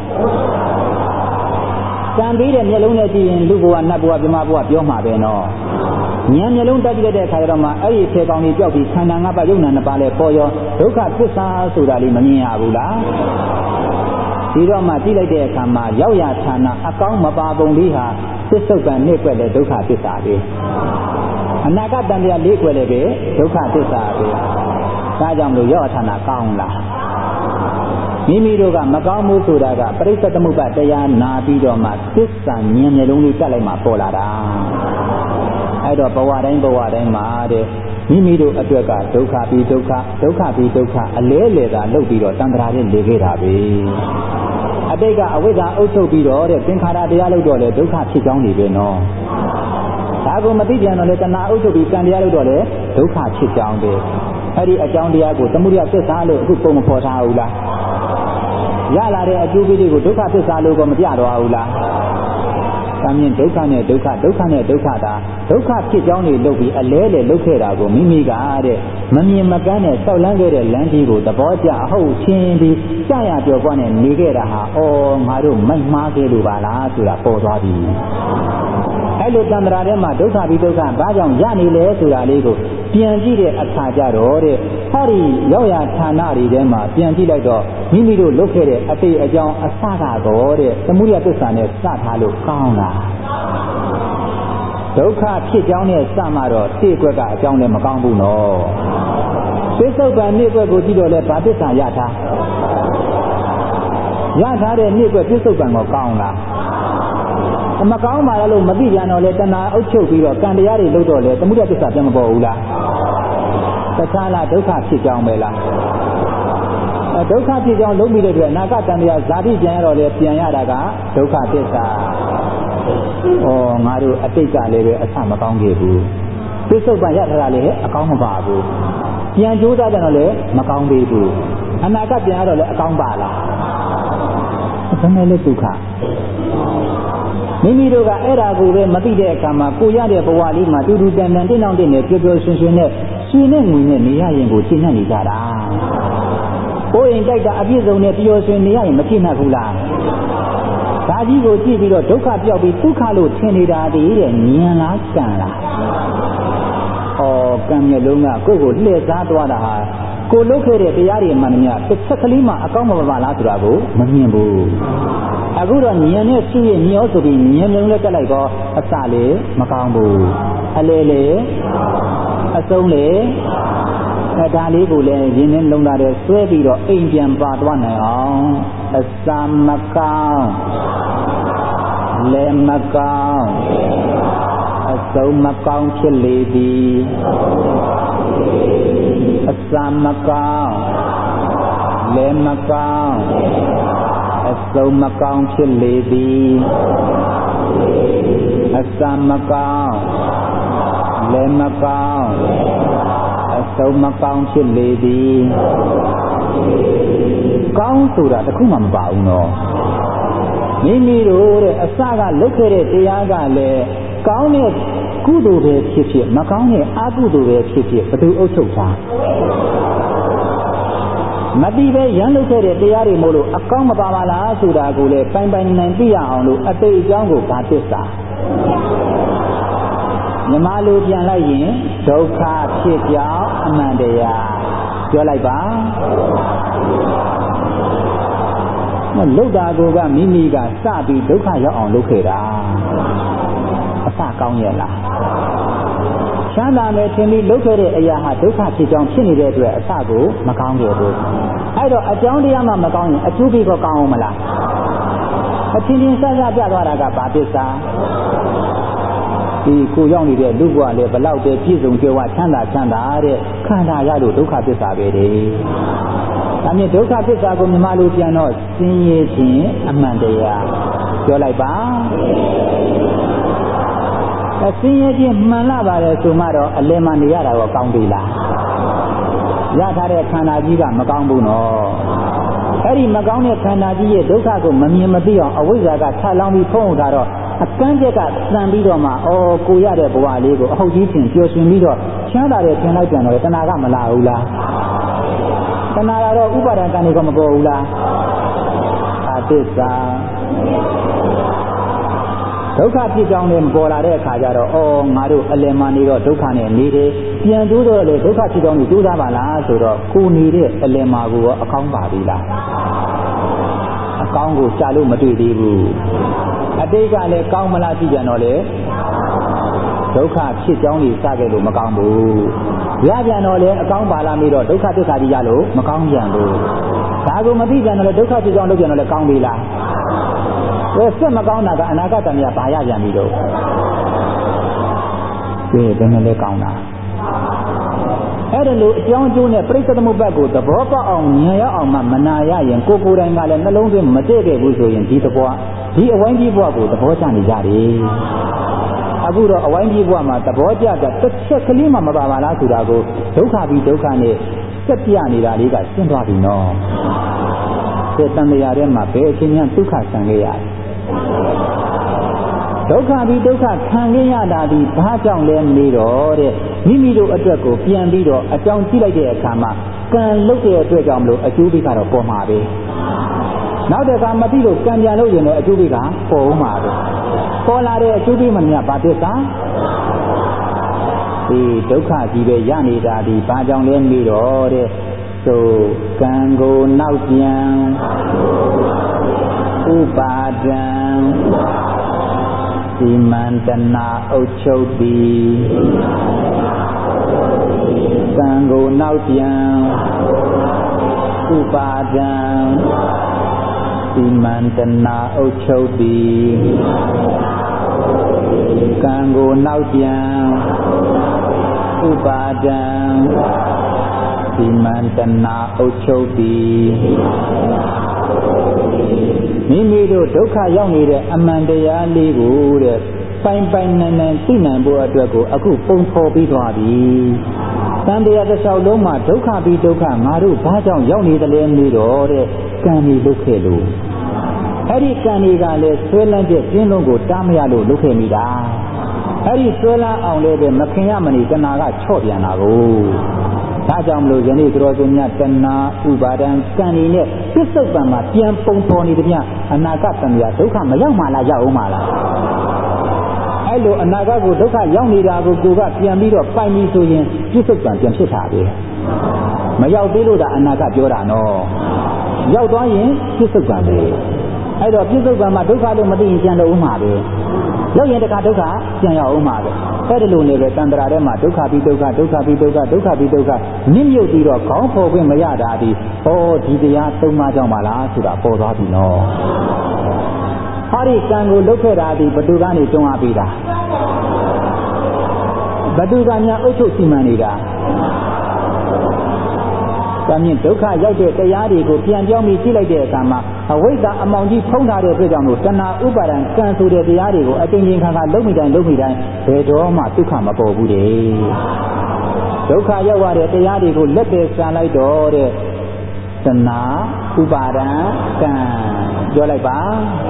ကံပြီးတဲ့မျက်လုံးနဲ့ကြည့်ရင်လူဘဝနတ်ဘဝဓမ္မဘဝပြောမှာပဲနော်ဉာဏ်မျက်လုံးတက်ကြည့်တဲ့အခါကျတော့မှအဲ့ဒီခြေကောင်းလေးကြောက်ပြီးခန္ဓာ၅ပါးယုံနာနှစ်ပါးလဲပေါ်ရောဒုက္ခသစ္စာဆိုတာလေးမမြင်ရဘူးလားဒီတော့မှကြည့်လိုက်တဲ့အခါမှာရောက်ရဌာနအကောင်းမပါပုံလေးဟာသစ္ဆုတ်ကံနှိမ့်ွက်တဲ့ဒုက္ခသစ္စာပဲအနာဂတ်တန်တရားလေးွက်လည်းပဲဒုက္ခသစ္စာပဲဒါကြောင့်မလို့ရောက်ရဌာနကောင်းလားမိမိတို့ကမကောင်းမှုဆိုတာကပရိစ္ဆေသမုပ္ပါတရားနာပြီးတော့မှသစ္စာဉာဏ်မျက်လုံးလေးတက်လိုက်မှပေါ်လာတာအဲ့တော့ဘဝတိုင်းဘဝတိုင်းမှာတဲ့မိမိတို့အတွက်ကဒုက္ခပြီးဒုက္ခဒုက္ခပြီးဒုက္ခအလဲလဲသာလုပ်ပြီးတော့တန်ត្រာနဲ့နေခဲ့တာပဲအတိတ်ကအဝိဇ္ဇာအုပ်ချုပ်ပြီးတော့တဲ့သင်္ခါရတရားလုပ်တော့လေဒုက္ခဖြစ်ကြောင်းနေပဲနော်ဒါကိုမသိပြန်တော့လေတဏှာအုပ်ချုပ်ပြီးကံတရားလုပ်တော့လေဒုက္ခဖြစ်ကြောင်းပဲအဲ့ဒီအကြောင်းတရားကိုသမုဒယသစ္စာလို့အခုပုံမဖော်ထားဘူးလားရလာတဲ့အကျိုးပေးတွေကိုဒုက္ခသစ္စာလို့ကမပြတော့ဘူးလား။ဒါမြင်ဒုက္ခနဲ့ဒုက္ခဒုက္ခနဲ့ဒုက္ခတာဒုက္ခဖြစ်ကြောင်းတွေလုပ်ပြီးအလဲလဲလုပ်ခဲ့တာကိုမိမိကတဲ့မမြင်မကန်းနဲ့စောက်လန်းခဲ့တဲ့လမ်းကြီးကိုသဘောကျအဟုတ်ချင်းပြီးကြာရပြောကွနဲ့နေခဲ့တာဟာအော်ငါတို့မိုက်မှားခဲ့လို့ပါလားဆိုတာပေါ်သွားပြီ။အဲ့လိုတန္တရာထဲမှာဒုက္ခပြီးဒုက္ခဘာကြောင့်ရနေလဲဆိုတာလေးကိုပြန်ကြည့်တဲ့အခါကျတော့တဲ့ဟောဒီရောက်ရဌာနတွေထဲမှာပြန်ကြည့်လိုက်တော့မိမိတို့လုပ်ခဲ့တဲ့အတိတ်အကြောင်းအစကတော့တဲ့သမုဒယသစ္စာနဲ့စထားလို့ကောင်းတာဒုက္ခဖြစ်ကြောင်းနဲ့စမှတော့တိကွက်ကအကြောင်းလည်းမကောင်းဘူးနော်သစ္ဆုတ်ပံနိကွက်ကိုကြည့်တော့လဲဗာသစ္စာရထားရထားတဲ့နိကွက်သစ္ဆုတ်ပံကိုကောင်းလားမကောင်းပါလားလို့မသိကြတော့လဲတဏှာအုပ်ချုပ်ပြီးတော့ကံတရားတွေလုပ်တော့လဲသမုဒယသစ္စာပြန်မပေါ်ဘူးလားတခြားလားဒုက္ခဖြစ်ကြောင်းပဲလားအဲဒုက္ခဖြစ်ကြောင်းလုံးပြီးတဲ့အတွက်အနာဂတ်တန်တရားဇာတိပြန်ရတော့လေပြန်ရတာကဒုက္ခသစ္စာဩငါတို့အတိတ်ကလည်းပဲအဆမကောင်းခဲ့ဘူးသစ္ဆုတ်ပံရထားတာလည်းအကောင်းမပါဘူးပြန်ကြိုးစားကြတော့လည်းမကောင်းသေးဘူးအနာဂတ်ပြန်ရတော့လည်းအကောင်းပါလားဘယ်နဲ့လဲဒုက္ခမိမိတို့ကအဲ့ဒါကိုပဲမသိတဲ့အခါမှာကိုရတဲ့ဘဝလေးမှာတူတူတန်တန်တင်းတောင်တင်းနဲ့ပျော်ပျော်ရွှင်ရွှင်နဲ့ရှင်နဲ့ငွေနဲ့နေရရင်ကိုရှင်းနေကြတာ။ကိုယ်ရင်တိုက်တာအပြည့်စုံနဲ့ပျော်ရွှင်နေရရင်မရှင်းနိုင်ဘူးလား။ဒါကြီးကိုကြည့်ပြီးတော့ဒုက္ခပြောက်ပြီးဒုက္ခလို့ထင်နေတာတည်းတဲ့ဉာဏ်လားကံလား။အော်ကံမျက်လုံးကကိုယ့်ကိုလှည့်စားသွားတာဟာကိုလုပ်ခဲ့တဲ့တရားတွေမှန်များတစ်ချက်ကလေးမှအကောင်းမပါလားဆိုတာကိုမမြင်ဘူး။အခုတော့ဉာဏ်နဲ့ရှင်းရမျောဆိုပြီးဉာဏ်လုံးနဲ့တက်လိုက်တော့အစလေးမကောင်းဘူး။အလေလေအဆုံးလေအဲဒါလေးကိုလည်းရင်းနှင်းလုံးလာတဲ့ဆွဲပြီးတော့အိမ်ပြန်ပါသွားနိုင်အောင်အစမကောင်းလည်းမကောင်းအဆုံးမကောင်းဖြစ်လေသည်အစမကောင်းလည်းမကောင်းအဆုံးမကောင်းဖြစ်လေသည်အစမကောင်းလည်းမကောင်းအဆုံးမကောင်းဖြစ်လေသည်ကောင်းဆိုတာတခုမှမပါဘူးနော်မိမိတို့တဲ့အစကလုပ်ခဲ့တဲ့တရားကလည်းကောင်းတဲ့ကုသိုလ်ပဲဖြစ်ဖြစ်မကောင်းတဲ့အကုသိုလ်ပဲဖြစ်ဖြစ်ဘယ်သူအုပ်ချုပ်တာမတိပဲရန်လုပ်ခဲ့တဲ့တရားတွေမို့လို့အကောင်းမပါပါလားဆိုတာကိုလည်းပိုင်ပိုင်နိုင်သိရအောင်လို့အတိတ်အကြောင်းကိုဗာသစ္စာမြမလိုပြန်လိုက်ရင်ဒုက္ခဖြစ်ကြောင်းအမှန်တရားပြောလိုက်ပါလုတ်တာကိုကမိမိကစပြီးဒုက္ခရောက်အောင်လုပ်ခဲ့တာအစကောင်းရဲ့လားချမ်းသာမယ်ထင်ပြီးလုပ်ခဲ့တဲ့အရာဟာဒုက္ခဖြစ်ကြောင်းဖြစ်နေတဲ့အတွက်အစကိုမကောင်းခဲ့ဘူးအဲ့တော့အကြောင်းတရားမှမကောင်းရင်အကျိုးပေးတော့ကောင်းအောင်မလားအချင်းချင်းဆက်ဆက်ပြသွားတာကဘာသစ္စာဒီကိုရောက်နေတဲ့လူ့ဘဝလည်းဘလောက်တည်းပြည့်စုံကြွယ်ဝချမ်းသာချမ်းသာတဲ့ခန္ဓာရလို့ဒုက္ခသစ္စာပဲတဲ့ဒါမြင်ဒုက္ခသစ္စာကိုမြမလို့ပြန်တော့ဆင်းရဲခြင်းအမှန်တရားပြောလိုက်ပါအဆင်းရဲခြင်းမှန်လာပါတယ်ဆိုမှတော့အလယ်မှာနေရတာတော့ကောင်းပြီလားရထားတဲ့ခန္ဓာကြီးကမကောင်းဘူးနော်အဲ့ဒီမကောင်းတဲ့ခန္ဓာကြီးရဲ့ဒုက္ခကိုမမြင်မသိအောင်အဝိဇ္ဇာကထလောင်းပြီးဖုံးထားတော့အကန့်ကျက်ကသံပြီးတော့မှအော်ကိုရတဲ့ဘဝလေးကိုအဟုတ်ကြီးချင်းပျော်ရွှင်ပြီးတော့ချမ်းသာတဲ့ထင်လိုက်ပြန်တော့တဏှာကမလာဘူးလားတဏှာကတော့ဥပါဒံကံတွေကမပေါ်ဘူးလားအသစ္စာဒုက္ခဖြစ်ကြောင်းလည်းမပေါ်လာတဲ့အခါကျတော့အော်ငါတို့အလယ်မှာနေတော့ဒုက္ခနဲ့နေတယ်ပြန်တိုးတော့လေဒုက္ခဖြစ်ကြောင်းကိုတိုးသားပါလားဆိုတော့ကိုနေတဲ့အလယ်မှာကိုရောအကောင်းပါသေးလားအကောင်းကိုရှာလို့မတွေ့သေးဘူးအတိတ်ကလည်းကောင်းမလားကြည့်ကြတော့လေဒုက္ခဖြစ်ကြောင်းကြီးစခဲ့လို့မကောင်းဘူးရပြန်တော့လေအကောင်းပါလားမေးတော့ဒုက္ခသစ္စာကြီးရလို့မကောင်းပြန်ဘူးဒါကိုမသိပြန်တော့လေဒုက္ခဖြစ်ကြောင်းလုပ်ပြန်တော့လေကောင်းပြီလားဝယ်စစ်မကောင်းတာကအနာဂတ်တည်းကဘာရပြန်ပြီတော့ဒီဘယ်နဲ့လဲကောင်းတာအဲ့ဒါလို့အကြောင်းအကျိုးနဲ့ပြိဿသမုပ္ပါဒ်ကိုသဘောပေါက်အောင်ဉာဏ်ရအောင်မှမနာရရင်ကိုကိုယ်တိုင်ကလည်းနှလုံးသွင်းမတည့်ခဲ့ဘူးဆိုရင်ဒီသဘောဒီအဝိုင်းကြီးဘဝကိုသဘောကျနေကြတယ်အခုတော့အဝိုင်းကြီးဘဝမှာသဘောကျတာတစ်ချက်ကလေးမှမပါပါလားဆိုတာကိုဒုက္ခပြီးဒုက္ခနဲ့စက်ပြနေတာလေးကရှင်းသွားပြီနော်ဒီတန်လျာထဲမှာဘယ်အချင်းများဒုက္ခဆံခဲ့ရဒုက္ခပြီးဒုက္ခခံခဲ့ရတာဒီဘာကြောင့်လဲမေးတော့တဲ့မိမိတို့အတွက်ကိုပြန်ပြီးတော့အကြောင်းကြည့်လိုက်တဲ့အခါမှာကံလုတ်တဲ့အတွက်ကြောင့်မလို့အကျိုးပေးကတော့ပေါ်မှာပဲနောက်တစ်ခါမသိလို့ကံပြန်လို့ရင်လည်းအကျိုးပေးကပေါ်ဦးမှာပဲပေါ်လာတဲ့အကျိုးပေးမှမြတ်ဘာသစ္စာဒီဒုက္ခကြီးပဲရနေတာဒီဘာကြောင့်လဲမေးတော့တဲ့ဆိုကံကိုနောက်ပြန်ဥပါဒံဒီမန္တနာအုပ်ချုပ်သည်ကံကိုနောက်ပြန်ဥပါဒံဒီမန္တနာအုပ်ချုပ်သည်ကံကိုနောက်ပြန်ဥပါဒံဒီမန္တနာအုပ်ချုပ်သည်မိမိတို့ဒုက္ခရောက်နေတဲ့အမှန်တရားလေးကိုတဲ့ပိုင်ပိုင်နိုင်နိုင်သိနိုင်ဖို့အတွက်ကိုအခုပုံဖော်ပြီးသွားပြီ။တန်တရားတစ်လျှောက်လုံးမှာဒုက္ခပြီးဒုက္ခငါတို့ဘာကြောင့်ရောက်နေသလဲမေးတော့တဲ့ကံကြီးလုပ်ခဲ့လို့အဲ့ဒီကံကြီးကလည်းဆွဲလန်းတဲ့ပြင်းလုံးကိုတားမရလို့လုပ်ခဲ့မိတာ။အဲ့ဒီဆွဲလန်းအောင်လည်းပဲမခင်ရမနေတဏှာကချော့ပြန်တာကိုဒါကြောင့်မလို့ယနေ့တော်သူများတဏှာဥပါဒံကံဤနဲ့ပြစ္ဆုတ်ပံမှာပြန်ပုံပေါ်နေသည်အနာဂတ်တဏှာဒုက္ခမရောက်မှလားရောက်အောင်မလားအဲ့လိုအနာဂတ်ကိုဒုက္ခရောက်နေတာကိုကိုကပြန်ပြီးတော့ပိုင်ပြီးဆိုရင်ပြစ္ဆုတ်ပံပြန်ဖြစ်တာပဲမရောက်သေးလို့ဒါအနာဂတ်ပြောတာနော်ရောက်သွားရင်ပြစ္ဆုတ်ပံပဲအဲ့တော့ပြစ္ဆုတ်ပံမှာဒုက္ခလို့မသိရင်ပြန်လို့ဦးမှာပဲရောက်ရင်တခါဒုက္ခပြန်ရောက်ဦးမှာပဲအဲ့ဒီလိုနေပဲတန်ត្រာထဲမှာဒုက္ခပြီးဒုက္ခဒုက္ခပြီးဒုက္ခဒုက္ခပြီးဒုက္ခနစ်မြုပ်ပြီးတော့ခေါင်းဖော်ခွင့်မရတာဒီဩဒီတရားသုံးပါးကြောင့်ပါလားဆိုတာပေါ်သွားပြီနော်ဟာဒီကံကိုလုတ်ခဲ့တာဒီဘသူကနေတွန်းအားပေးတာဘသူကများအုပ်ချုပ်စီမံနေတာဒါမြင်ဒုက္ခရောက်တဲ့တရားတွေကိုပြန်ပြောင်းပြီးကြည့်လိုက်တဲ့အခါမှာအဝိဇ္ဇာအမောင်ကြီးဖုံးထားတဲ့အတွက်ကြောင့်လို့တဏှာဥပါဒံကံဆိုတဲ့တရားတွေကိုအချင်းချင်းခါခါလုံးမိတိုင်းလုံးမိတိုင်းဘယ်တော့မှဒုက္ခမပေါ်ဘူးတဲ့ဒုက္ခရောက်ရတဲ့တရားတွေကိုလက်ပဲဆန်လိုက်တော့တဲ့တဏှာဥပါဒံကံပြောလိုက်ပါ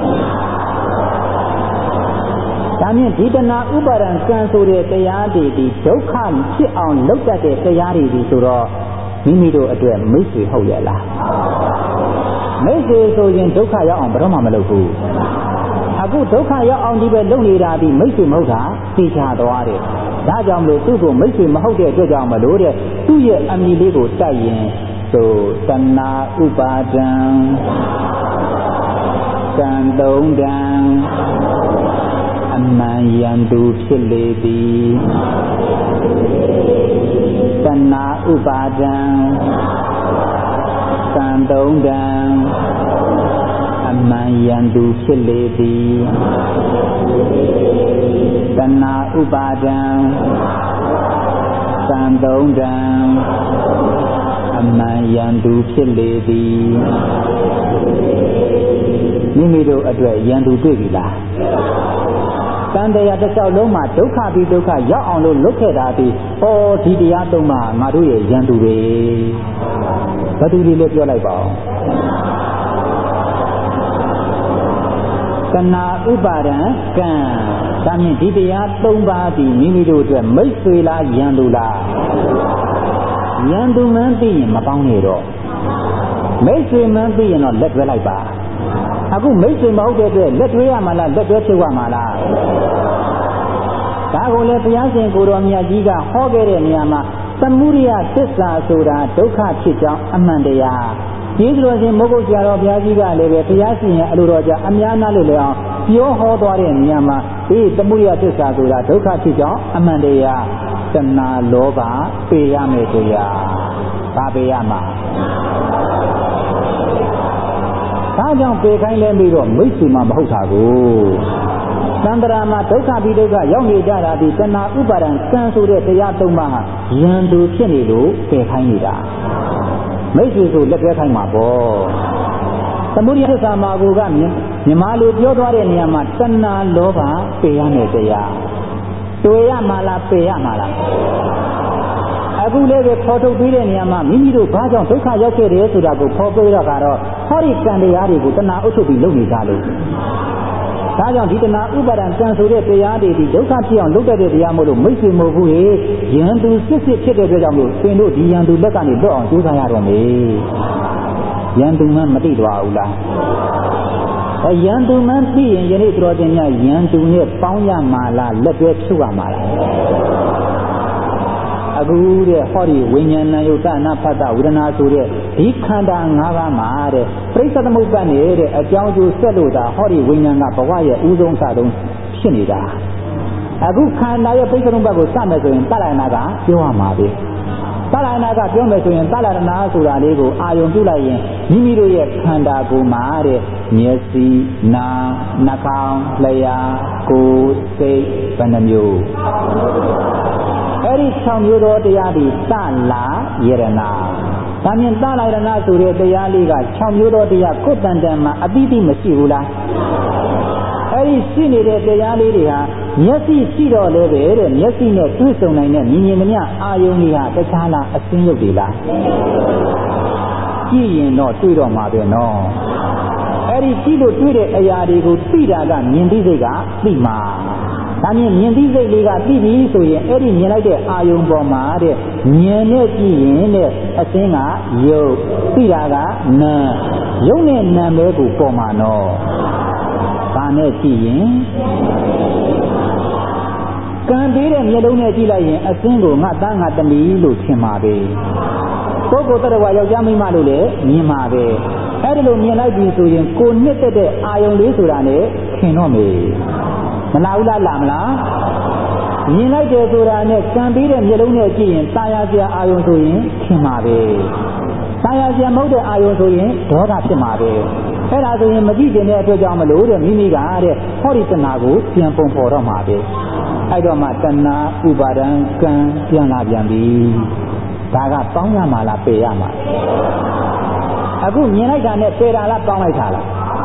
ဒါမြင်ဒီတဏှာဥပါဒံကံဆိုတဲ့တရားတွေဒီဒုက္ခဖြစ်အောင်လုပ်တတ်တဲ့တရားတွေဒီဆိုတော့မိမိတို့အတွက်မိတ်ဆွေဟုတ်ရဲ့လားမိတ်ဆွေဆိုရင်ဒုက္ခရောက်အောင်ဘယ်တော့မှမလုပ်ဘူးအခုဒုက္ခရောက်အောင်ဒီပဲလုပ်နေတာဒီမိတ်ဆွေမဟုတ်တာသိချသွားတယ်ဒါကြောင့်မလို့သူ့ကိုမိတ်ဆွေမဟုတ်တဲ့အတွက်ကြောင့်မလို့တဲ့သူ့ရဲ့အမည်လေးကိုတိုက်ရင်ဆိုတဏှာဥပါဒံကံသုံးတံအမှန်ယံသူဖြစ်လေသည်တဏှာဥပါဒံကံသုံးတံအမှန်ယံသူဖြစ်လေသည်တဏှာဥပါဒံကံသုံးတံအမှန်ယံသူဖြစ်လေသည်မိမိတို့အတွက်ယံသူတွေ့ပြီလားတန်တရားတစ်လျှောက်လုံးမှာဒုက္ခပြီးဒုက္ခရောက်အောင်လို့လုပ်ခဲ့တာဒီဟောဒီတရားသုံးပါငါတို့ရဲ့ယံသူပဲဘယ်သူတွေလဲပြောလိုက်ပါဦးတဏှာဥပါဒံကံဒါမြင်ဒီတရားသုံးပါးဒီမိမိတို့အတွက်မိတ်ဆွေလားယံသူလားယံသူမှန်းသိရင်မပေါင်းနေတော့မိတ်ဆွေမှန်းသိရင်တော့လက်တွဲလိုက်ပါအခုမိတ်ဆွေမဟုတ်တဲ့အတွက်လက်တွဲရမှာလားလက်တွဲဖြုတ်ရမှာလားဒါကိုလည်းဘုရားရှင်ကိုယ်တော်မြတ်ကြီးကဟောခဲ့တဲ့နေရာမှာသမုဒိယသစ္စာဆိုတာဒုက္ခဖြစ်ကြောင်းအမှန်တရားကျေးဇူးတော်ရှင်မုဂ္ဂုတ်ဆရာတော်ဘုရားကြီးကလည်းပဲဘုရားရှင်ရဲ့အလိုတော်ကြအများနာလို့လည်းအောင်ပြောဟောသွားတဲ့နေရာမှာဒီသမုဒိယသစ္စာဆိုတာဒုက္ခဖြစ်ကြောင်းအမှန်တရားတဏှာလောဘပေရမယ်တရားဘာပေရမှာဒါကြောင့်ပေခိုင်းလဲပြီးတော့မိတ်ဆွေမှမဟုတ်တာကိုသံဃာမှာဒုက္ခပြီးဒုက္ခရောက်နေကြတာဒီတဏှာဥပါဒံကံဆိုတဲ့တရားသုံးပါးဟာယံသူဖြစ်နေလို့ပေခိုင်းနေတာမိတ်ဆွေဆိုလက်တွဲခိုင်းမှာပေါ့သမုဒိယသစ္စာမှာကိုကမြမလိုပြောသွားတဲ့နေရာမှာတဏှာလောဘပေရမယ်တရားတွေ့ရမှာလားပေရမှာလားအခုလည်းပဲဖော်ထုတ်ပြီးတဲ့နေရာမှာမိမိတို့ဘာကြောင့်ဒုက္ခရောက်ခဲ့တယ်ဆိုတာကိုဖော်ပြတော့ကတော့ဟောဒီကံတရားတွေကိုတဏှာအုပ်ချုပ်ပြီးလုပ်နေကြလို့ဒါကြောင့်ဒီတဏှာဥပါဒံကံဆိုတဲ့တရားတွေဒီဒုက္ခဖြစ်အောင်လုပ်တတ်တဲ့တရားမို့လို့မိတ်ဆွေမဟုတ်ဘူးလေယံသူစစ်စစ်ဖြစ်တဲ့အတွက်ကြောင့်လို့သင်တို့ဒီယံသူလက်ကနေလွတ်အောင်ကြိုးစားရတော့မယ်ယံသူမှမသိသွားဘူးလားအဲယံသူမှသိရင်ယနေ့တော်တင်များယံသူနဲ့ပေါင်းရမှာလားလက်တွဲဖြုတ်ရမှာလားအခုတဲ့ဟောဒီဝိညာဏယုတ်တနာဖတ်တဝေဒနာဆိုတဲ့ဒီခန္ဓာ၅ပါးမှာတဲ့ပရိစ္ဆေသမုပ္ပါဒ်နဲ့တဲ့အကြောင်းကျိုးဆက်လို့သာဟောဒီဝိညာဏဘဝရဲ့ဥဆုံးစဆုံးဖြစ်နေတာအခုခန္ဓာရဲ့ပရိစ္ဆေသမုပ္ပါဒ်ကိုစမယ်ဆိုရင်တလရဏကပြောရမှာပဲတလရဏကပြောမယ်ဆိုရင်တလရဏဆိုတာလေးကိုအာယုံပြုလိုက်ရင်မိမိတို့ရဲ့ခန္ဓာကိုယ်မှာတဲ့မျက်စိနာနှာခေါင်းလျှာကိုယ်စိတ်ဘယ်နှမျိုးအဲ့ဒီ၆မျိုးသောတရားဒီသလာယရဏဒါမြင်သလာယရဏဆိုတဲ့တရားလေးက၆မျိုးသောတရားကိုယ်တန်တန်မှာအတိအကျမရှိဘူးလားအဲ့ဒီရှိနေတဲ့တရားလေးတွေဟာမျက်စိရှိတော့လည်းပဲတဲ့မျက်စိနဲ့တွေ့ဆုံနိုင်တဲ့မြင်မြင်မမြအာယုံတွေဟာတခြားလားအစင်းရုပ်တွေလားကြည့်ရင်တော့တွေ့တော့မှာပဲနော်အဲ့ဒီကြည့်လို့တွေ့တဲ့အရာတွေကိုသိတာကမြင်သိစိတ်ကသိမှာဒါမြင်မြင်သိစိတ်လေးကသိပြီဆိုရင်အဲ့ဒီမြင်လိုက်တဲ့အာယုံပေါ်မှာတဲ့မြင်နဲ့ကြည့်ရင်တဲ့အစင်းကယုတ်သိတာကနာယုတ်နဲ့နာမဲကိုပေါ်မှာနော်ဒါနဲ့ကြည့်ရင်ကံပေးတဲ့မျက်လုံးနဲ့ကြည့်လိုက်ရင်အစင်းကိုငါသားငါသမီးလို့ထင်ပါပဲပုဂ္ဂိုလ်တ attva ယောက်ျားမိန်းမလို့လည်းမြင်ပါပဲအဲ့ဒီလိုမြင်လိုက်ပြီဆိုရင်ကိုနှစ်သက်တဲ့အာယုံလေးဆိုတာနဲ့ထင်တော့မယ်မလားဘူးလားလာမလားမြင်လိုက်တယ်ဆိုတာနဲ့ကံပေးတဲ့မျက်လုံးနဲ့ကြည့်ရင်ตายာစရာအာယုံဆိုရင်ထင်ပါပဲตายာစရာမဟုတ်တဲ့အာယုံဆိုရင်ဒေါသဖြစ်မှာပဲအဲ့ဒါဆိုရင်မကြည့်ကျင်တဲ့အတွက်ကြောင့်မလို့တဲ့မိမိကတဲ့ဟောဒီတဏှာကိုပြန်ပုံပေါ်တော့မှာပဲအဲ့တော့မှတဏှာဥပါဒံကံပြန်လာပြန်ပြီဒါကပေါင်းရမှာလားပယ်ရမှာအခုမြင်လိုက်တာနဲ့ပယ်တာလားပေါင်းလိုက်တာလား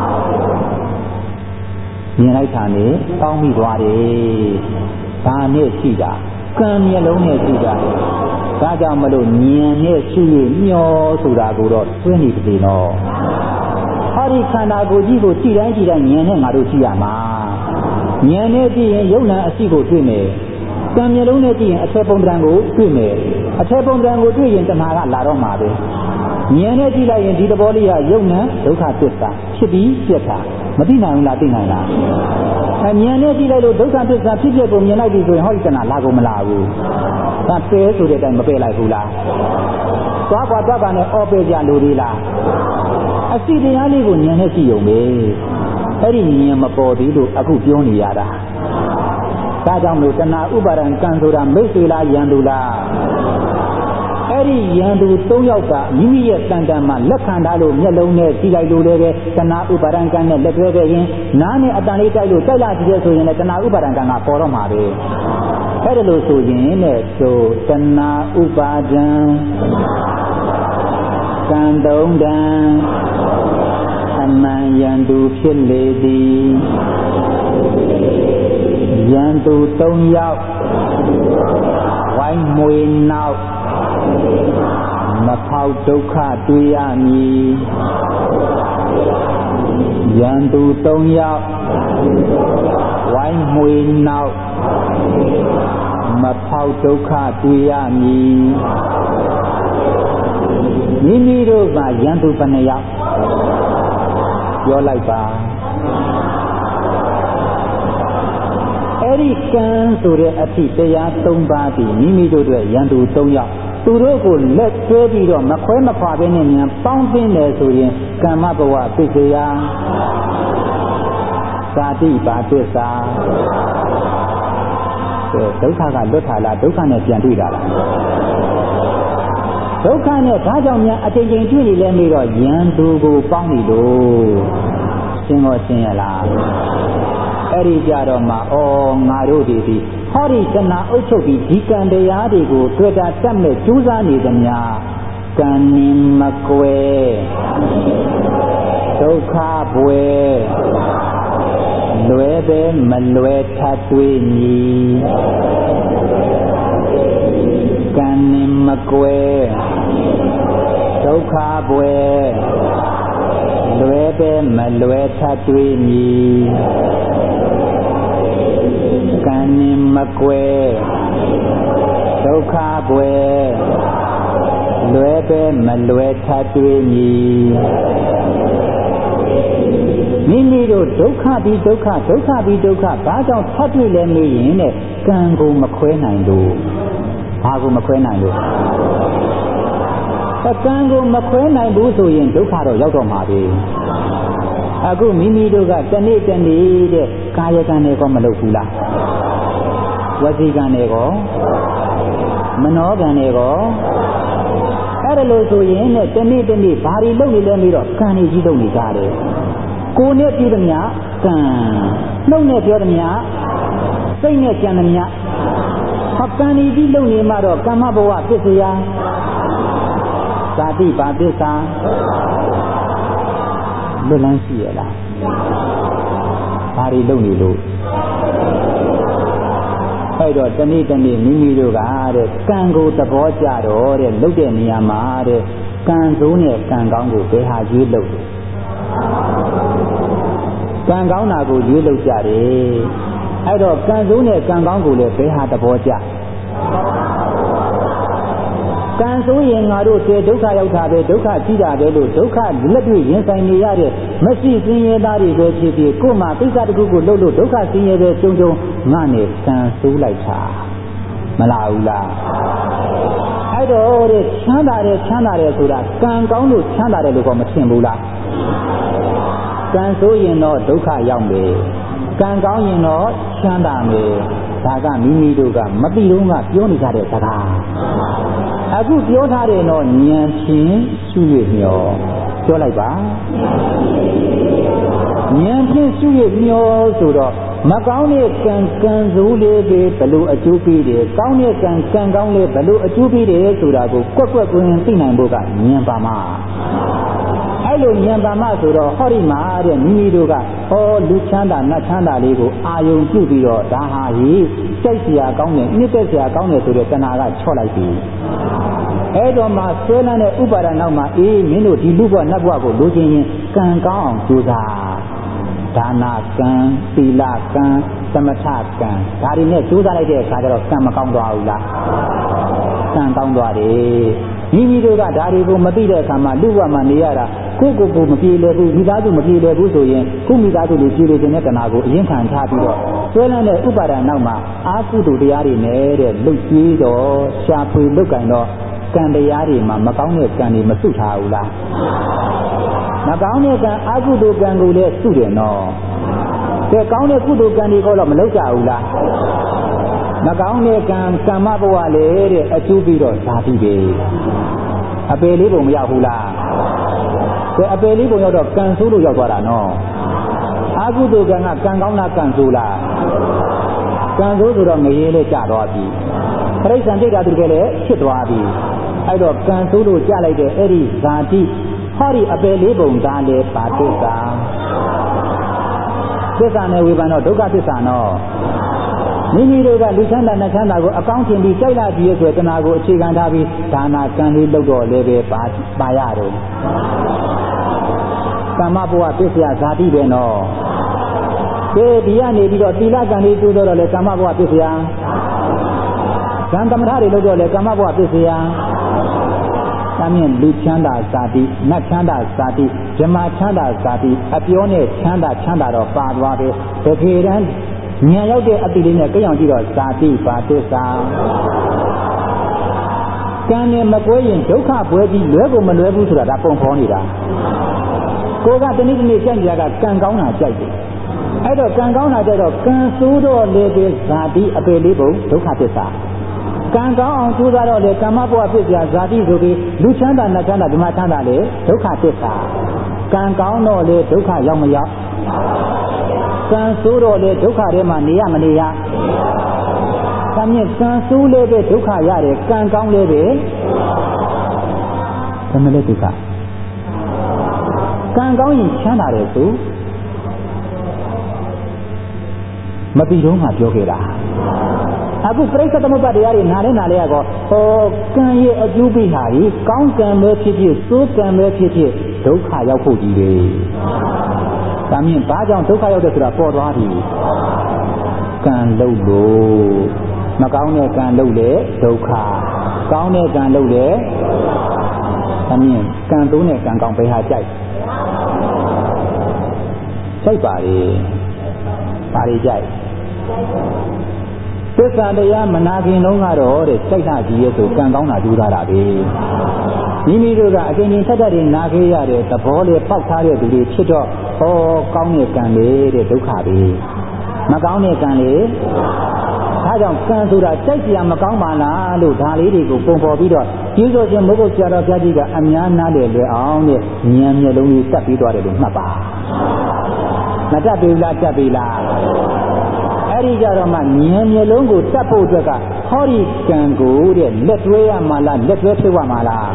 မြင်လိုက်တာနဲ့ပေါင်းပြီးသွားတယ်ဒါနဲ့ရှိတာကံမျက်လုံးနဲ့ရှိတာဒါကြောင့်မလို့ဉာဏ်နဲ့ရှိရမျောဆိုတာကိုတော့တွင်းနေပြီနော်ဟောဒီခန္ဓာကိုယ်ကြီးကိုကြည့်တိုင်းကြည့်တိုင်းဉာဏ်နဲ့ငါတို့ကြည့်ရမှာဉာဏ်နဲ့ကြည့်ရင်ယုံနာအရှိကိုတွေ့မယ်ကံမျက်လုံးနဲ့ကြည့်ရင်အထက်ပုံတံကိုတွေ့မယ်အထက်ပုံတံကိုတွေ့ရင်တဏှာကလာတော့မှာပဲဉာဏ်နဲ့ကြည့်လိုက်ရင်ဒီသဘောလေးကယုံနာဒုက္ခသစ္စာဖြစ်ပြီးပြတ်တာမသိနိုင်ဘူးလားသိနိုင်လားအဉာဏ်နဲ့ကြည့်လိုက်လို့ဒုက္ခသစ္စာဖြစ်ပြကိုမြင်လိုက်ပြီဆိုရင်ဟောဒီတဏှာလာကုန်မလာဘူးဒါပယ်ဆိုတဲ့အတိုင်းမပယ်လိုက်ဘူးလားသွားကွာသွားပါနဲ့အော်ပယ်ကြလို့သေးလားအစီတရားလေးကိုဉာဏ်နဲ့ကြည့်ုံပဲအဲ့ဒီဉာဏ်မပေါ်သေးလို့အခုပြောနေရတာဒါကြောင့်လို့တဏှာဥပါဒံကံဆိုတာမိတ်ဆွေလားယံသူလားအဲ့ဒီယံသူသုံးယောက်ကမိမိရဲ့တန်တန်မှာလက်ခံထားလို့မျက်လုံးနဲ့ကြည့်လိုက်လို့လည်းပဲတဏှာဥပါဒံကံနဲ့လက်တွဲခဲ့ရင်နားနဲ့အတန်လေးတိုက်လို့တိုက်လာကြည့်ရဆိုရင်လည်းတဏှာဥပါဒံကံကပေါ်တော့မှာပဲအဲ့ဒါလို့ဆိုရင်နဲ့ဆိုတဏှာဥပါဒံကံသုံးတံအမှန်ယံသူဖြစ်လေသည်ယံသူသုံးယောက်ဝိုင်းမွေနောက်မဖောက်ဒုက္ခတွေ့ရမည်ယံသူသုံးယောက်ဝိုင်းမွေနောက်မဖောက်ဒုက္ခတွေ့ရမည်မိမိတို့ကယံသူဘယ်နှယောက်ပြောလိုက်ပါအဲ့ဒီကံဆိုတဲ့အဖြစ်တရားသုံးပါးဒီမိမိတို့ရဲ့ယံသူသုံးယောက်သူတို့ကိုလက်ဆွဲပြီးတော့မခွဲမခွာဘဲနဲ့မြန်ပေါင်းသိတယ်ဆိုရင်ကမ္မဘဝသိစေယသာတိပါသစ္စာဒုက္ခကလွတ်ထာလားဒုက္ခနဲ့ပြန်တွေ့တာလားဒုက္ခနဲ့ဒါကြောင့်များအချိန်ချင်းတွေ့နေလဲပြီးတော့ယံသူကိုပေါင်းပြီလို့ရှင်းတော့ရှင်းရလားအဲ့ဒီကြတော့မှဩငါတို့ဒီဒီဟောဒီတဏှာအုပ်ချုပ်ပြီးဒီကံတရားတွေကိုတွေ့တာတတ်မဲ့ကျူးစားနေသမျှကံနိမကွယ်ဒုက္ခဘွယ်လွယ်ပဲမလွယ်ထပ်တွေ့မည်ကံနိမကွယ်ဒုက္ခဘွယ်လွယ်ပဲမလွယ်ထပ်တွေ့မည်ကံနိမကွယ်ဒုက္ခဘွယ်လွယ်ပဲမလွယ်ထပ်တွေ့မည်မိမိတို့ဒုက္ခပြီးဒုက္ခဒုက္ခပြီးဒုက္ခဘာကြောင့်ထပ်တွေ့လဲမေးရင်တဲ့ကံကိုမခွဲနိုင်လို့ဘာကိုမခွဲနိုင်လို့ကံကိုမခွဲနိုင်ဘူးဆိုရင်ဒုက္ခတော့ရောက်တော့မှာပဲအခုမိမိတို့ကတနေ့တနေ့တဲ့ကာယကံတွေကိုမလုပ်ဘူးလားဝစီကံတွေကိုမနောကံတွေကိုအဲ့ဒါလို့ဆိုရင်နဲ့တနေ့တနေ့ဘာတွေလုပ်နေလဲပြီးတော့ကံကြီးလုပ်နေကြတယ်ကိုယ်နဲ့ပြုသမျှကံနှုတ်နဲ့ပြောသမျှစိတ်နဲ့ကြံသမျှဟောကံကြီးလုပ်နေမှတော့ကမ္မဘဝသစ္စာဇာတိပါသစ္စာလွတ်လန်းရှိရလားဘာတွေလုပ်နေလို့အဲ့တော့တနေ့တနေ့မိမိတို့ကတဲ့ကံကိုသဘောကျတော့တဲ့လုပ်တဲ့နေရာမှာတဲ့ကံဆိုးနဲ့ကံကောင်းကိုဘယ်ဟာရွေးလုပ်လဲကံကောင်းတာကိုရွေးလုပ်ကြတယ်အဲ့တော့ကံဆိုးနဲ့ကံကောင်းကိုလည်းဘယ်ဟာသဘောကျကံဆိုးရင်ငါတို့တည်းဒုက္ခရောက်တာပဲဒုက္ခကြီးတာပဲလို့ဒုက္ခလက်တွေ့ရင်ဆိုင်နေရတဲ့မရှိစင်းရဲသားတွေပဲဖြစ်ဖြစ်ကိုယ်မှာကိစ္စတစ်ခုကိုလုပ်လို့ဒုက္ခစင်းရဲပဲကြုံကြုံငါနဲ့ကံဆိုးလိုက်တာမလားဘူးလားအဲ့တော့တဲ့ချမ်းသာတယ်ချမ်းသာတယ်ဆိုတာကံကောင်းလို့ချမ်းသာတယ်လို့ကမထင်ဘူးလားကံဆိုးရင်တော့ဒုက္ခရောက်မယ်ကံကောင်းရင်တော့ချမ်းသာမယ်ဒါကမိမိတို့ကမသိတော့ကပြောနေကြတဲ့စကားအခုပြောထားတယ်တော့ဉာဏ်ဖြင့်ရှုရမျောပြောလိုက်ပါဉာဏ်ဖြင့်ရှုရမျောဆိုတော့မကောင်းတဲ့ကံကံဆိုးလေးတွေဘလို့အကျိုးပေးတယ်ကောင်းတဲ့ကံကံကောင်းလေးဘလို့အကျိုးပေးတယ်ဆိုတာကိုကွက်ကွက်ကွင်းသိနိုင်ဖို့ကဉာဏ်ပါမှာအဲ့လိုဉာဏ်ပါမှဆိုတော့ဟောဒီမှာတဲ့မိမိတို့ကဟောလူချမ်းသာနတ်ချမ်းသာလေးကိုအာယုံပြုပြီးတော့ဒါဟာဟိစိတ်เสียကောင်းတယ်နှစ်သက်เสียကောင်းတယ်ဆိုတဲ့တဏှာကချော့လိုက်ပြီအဲ့တော့မှဆွဲလန်းတဲ့ဥပါဒณနောက်မှာအေးမင်းတို့ဒီလူဘဝနတ်ဘဝကိုလိုချင်ရင်ကံကောင်းအောင်ကြိုးစားဒါနကံသီလကံသမထကံဒါတွေနဲ့ကြိုးစားလိုက်တဲ့အခါကျတော့ကံမကောင်းသွားဘူးလားကံကောင်းသွားတယ်မိမိတို့ကဒါတွေကိုမသိတဲ့အခါမှာလူ့ဘဝမှာနေရတာကိုကိုကိုမပြေလည်ဘူးမိသားစုမပြေလည်ဘူးဆိုရင်ကိုမိသားစုတွေပြေလည်တဲ့တဏှာကိုအရင်ခံထားပြီးတော့ဆွဲလန်းတဲ့ဥပါဒဏ်နောက်မှာအာကုသိုလ်တရားတွေနဲ့တဲ့လှုပ်ကြီးတော့ရှာဖွေလုတ်ကင်တော့ကံတရားတွေမှာမကောင်းတဲ့ကံတွေမစုထားဘူးလားမကောင်းတဲ့ကံအာကုသိုလ်ကံကိုလည်းစုတယ်နော်ကဲကောင်းတဲ့ကုသိုလ်ကံတွေကတော့မလုပ်ကြဘူးလားမကောင်းတဲ့ကံကမ္မဘဝလေတဲ့အကျိုးပြီးတော့ဇာတိပဲအပေလေးပုံမရောက်ဘူးလားကဲအပေလေးပုံရောက်တော့ကံဆိုးလို့ရောက်သွားတာနော်အာကုသိုလ်ကံကကံကောင်းတာကံဆိုးလားကံဆိုးဆိုတော့ငရေလေးကျသွားပြီပြိဿံတိတ်တာသူကလည်းဖြစ်သွားပြီအဲ့တော့ကံဆိုးလို့ကျလိုက်တဲ့အဲ့ဒီဇာတိဟောဒီအပေလေးပုံသားလေပါသစ္စာသစ္စာနဲ့ဝေဖန်တော့ဒုက္ခသစ္စာနော်မိမိတို့ကလူချမ်းသာနဲ့ချမ်းသာကိုအကောင်းထင်ပြီးကြိုက်လာကြည့်ရဆိုတဲ့တဏှာကိုအခြေခံထားပြီးဒါနာကံလေးလုပ်တော့လည်းပဲပါပါရတယ်ကမ္မဘဝပစ္စယဇာတိပဲနော်ဒီဒီကနေပြီးတော့သီလကံလေးကျိုးတော့လေကမ္မဘဝပစ္စယကံသမထတွေလုပ်တော့လေကမ္မဘဝပစ္စယဒါမြင်လူချမ်းသာဇာတိနတ်ချမ်းသာဇာတိဇမချမ်းသာဇာတိအပြောနဲ့ချမ်းသာချမ်းသာတော့ပါသွားတယ်တကယ်တမ်းဉာဏ်ရောက်တဲ့အတိလေးနဲ့ကြည့်အောင်ကြည့်တော့ဇာတိပါသစ္စာကံနဲ့မကွဲရင်ဒုက္ခပွဲပြီးလွဲကိုမလွဲဘူးဆိုတာဒါပုံဖော်နေတာကိုကတနေ့တနေ့ကြိုက်ကြတာကံကောင်းတာကြိုက်တယ်အဲ့တော့ကံကောင်းတာကြိုက်တော့ကံဆိုးတော့လေပဲဇာတိအပေလေးပုံဒုက္ခသစ္စာကံကောင်းအောင်ကျိုးစားတော့လေကမ္မဘဝဖြစ်ပြဇာတိဆိုပြီးလူချမ်းသာနတ်ချမ်းသာဓမ္မချမ်းသာလေဒုက္ခသစ္စာကံကောင်းတော့လေဒုက္ခရောက်မရောက်ကံဆိုးတော့လေဒုက္ခထဲမှာနေရမနေရကံမြင့်ကံဆိုးလေးပဲဒုက္ခရတယ်ကံကောင်းလေးပဲဘယ်မလဲဒုက္ခကံကောင်းရင်ချမ်းသာတယ်ဆိုမပြီးတော့မှပြောခဲ့တာအခုပြိဿသမုပ္ပါဒ်တရားတွေနားလဲနားလဲကောဟောကံရဲ့အကျိုးပေးဟာကြီးကောင်းကံပဲဖြစ်ဖြစ်ဆိုးကံပဲဖြစ်ဖြစ်ဒုက္ခရောက်ဖို့ကြီးပဲဒါမြင်ဘာကြောင့်ဒုက္ခရောက်တယ်ဆိုတာပေါ်သွားပြီကံလုပ်လို့မကောင်းတဲ့ကံလုပ်လေဒုက္ခကောင်းတဲ့ကံလုပ်လေဒါမြင်ကံသုံးတဲ့ကံကောင်းဘယ်ဟာကြိုက်ကြိုက်ပါလေပါလေကြိုက်သစ္စာတရားမနာခင်လုံးကတော့တဲ့စိတ်ဓာတ်ကြီးရဲ့ဆိုကံကောင်းတာကြိုးစားတာပဲမိမိတို့ကအချိန်ချင်းထက်ထက်တွေနာခဲ့ရတဲ့သဘောလေးပေါက်ထားတဲ့သူတွေဖြစ်တော့ဟောကောင်းတဲ့ကံလေးတဲ့ဒုက္ခပဲမကောင်းတဲ့ကံလေးဒါကြောင့်ကံဆိုတာကြိုက်စရာမကောင်းပါလားလို့ဒါလေးတွေကိုပုံဖော်ပြီးတော့ကျေးဇူးရှင်ဘုဂုတ်ဆရာတော်ဘုရားကြီးကအများနာတယ်လွယ်အောင်တဲ့ဉာဏ်မျက်လုံးလေးတက်ပြီးသွားတယ်လို့မှတ်ပါမတက်ပြီလားတက်ပြီလားအဲ့ဒီကြတော့မှဉာဏ်မျက်လုံးကိုတတ်ဖို့အတွက်ကဟောဒီကံကိုတဲ့လက်တွဲရမှာလားလက်တွဲဖြစ်ရမှာလား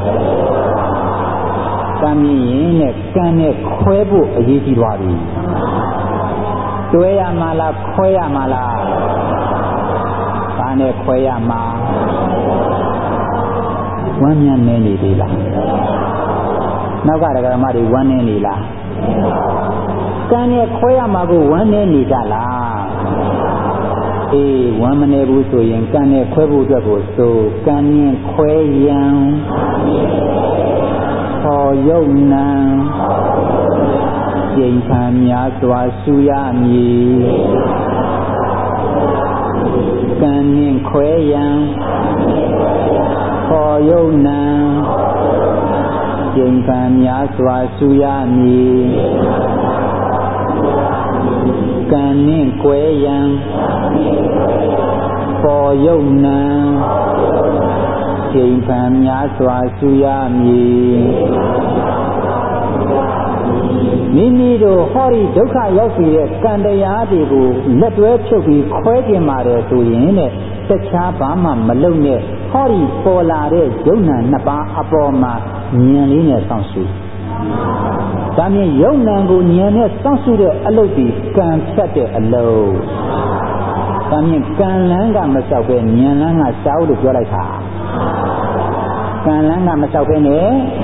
ကံမြင်ရင်နဲ့ကံနဲ့ခွဲဖို့အရေးကြီးသွားပြီတွဲရမှာလားခွဲရမှာလားဘာနဲ့ခွဲရမှာဝမ်းမြန်နေနေသေးလားနောက်ကဒကာမတွေဝမ်းနေနေလားကံနဲ့ခွဲရမှာကိုဝမ်းနေနေကြလားအေးဝမ်းမနေဘူးဆိုရင်ကံနဲ့ခွဲဖို့အတွက်ကိုဆိုကံနဲ့ခွဲရန်ဟောယုံနံကျိန်ခံများစွာရှုရမည်ကံနဲ့ခွဲရန်ဟောယုံနံကျိန်ခံများစွာရှုရမည်ကံနဲ့ကွဲရန်ပေါ်ယုံနံချိန်ဖန်များစွာရှုရမည်မိမိတို့ဟောဒီဒုက္ခရောက်စီတဲ့ကံတရားတွေကိုလက်တွဲချုပ်ပြီးခွဲကျင်ပါတယ်ဆိုရင်တဲ့တခြားဘာမှမလုပ်နဲ့ဟောဒီပေါ်လာတဲ့ယုံနာနှစ်ပါးအပေါ်မှာဉာဏ်လေးနဲ့စောင့်ရှုဒါမြင်ယုံနံကိုဉာဏ်နဲ့စောင့်ရှုတဲ့အလုပ်ဒီကံဖြတ်တဲ့အလုပ်ဒါမြင်ကံလန်းကမလျှောက်ပဲဉာဏ်လန်းကစောက်လို့ပြောလိုက်တာကံလန်းကမလျှောက်ပဲနဲ့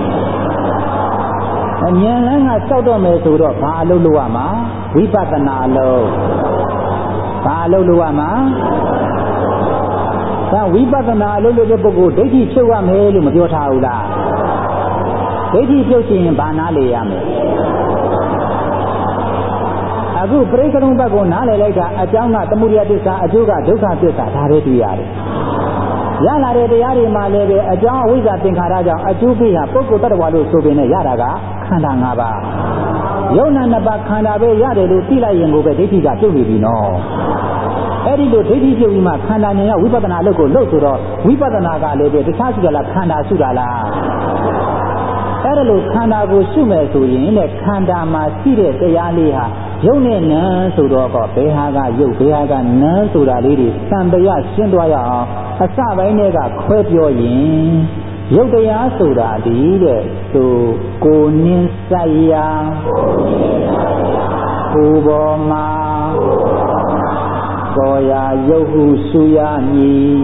ဉာဏ်လန်းကစောက်တော့မယ်ဆိုတော့ဘာအလုပ်လုပ်ရမှာဝိပဿနာအလုပ်ဘာအလုပ်လုပ်ရမှာဒါဝိပဿနာအလုပ်လုပ်တဲ့ပုဂ္ဂိုလ်ဒိဋ္ဌိချုပ်ရမယ်လို့မပြောထားဘူးလားဒိဋ္ဌိပြုတ်ခြင်းဘာနာလေရမယ်အခုပရိက္ခရုံဘက်ကိုနားလည်လိုက်တာအကြောင်းကသမုဒယသစ္စာအကျိုးကဒုက္ခသစ္စာဒါပဲတွေ့ရတယ်ရလာတဲ့တရားတွေမှာလည်းပဲအကြောင်းအဝိဇ္ဇာသင်္ခါရကြောင့်အကျိုးပေးတာပုဂ္ဂိုလ်တ attva လို့ဆိုပေနဲ့ရတာကခန္ဓာ၅ပါးယုံနာနှစ်ပါးခန္ဓာပဲရတယ်လို့သိလိုက်ရင်ကိုပဲဒိဋ္ဌိကပြုတ်နေပြီနော်အဲ့ဒီလိုဒိဋ္ဌိပြုတ်ပြီးမှခန္ဓာဉာဏ်ကဝိပဿနာအလုပ်ကိုလုပ်ဆိုတော့ဝိပဿနာကလည်းပဲတခြားရှိတာလားခန္ဓာရှိတာလားအဲ့ဒါလို့ခန္ဓာကိုရှုမယ်ဆိုရင်တဲ့ခန္ဓာမှာရှိတဲ့တရားလေးဟာယုံနဲ့နံဆိုတော့ကဘယ်ဟာကယုတ်ဘယ်ဟာကနံဆိုတာလေးတွေသံပယရှင်းသွားရအောင်အစပိုင်းတွေကခွဲပြောရင်ယုတ်တရားဆိုတာဒီတဲ့ဆိုကိုနင်းဆိုင်ရာကိုပေါ်မှာကိုရာယုတ်ဟုရှုရမည်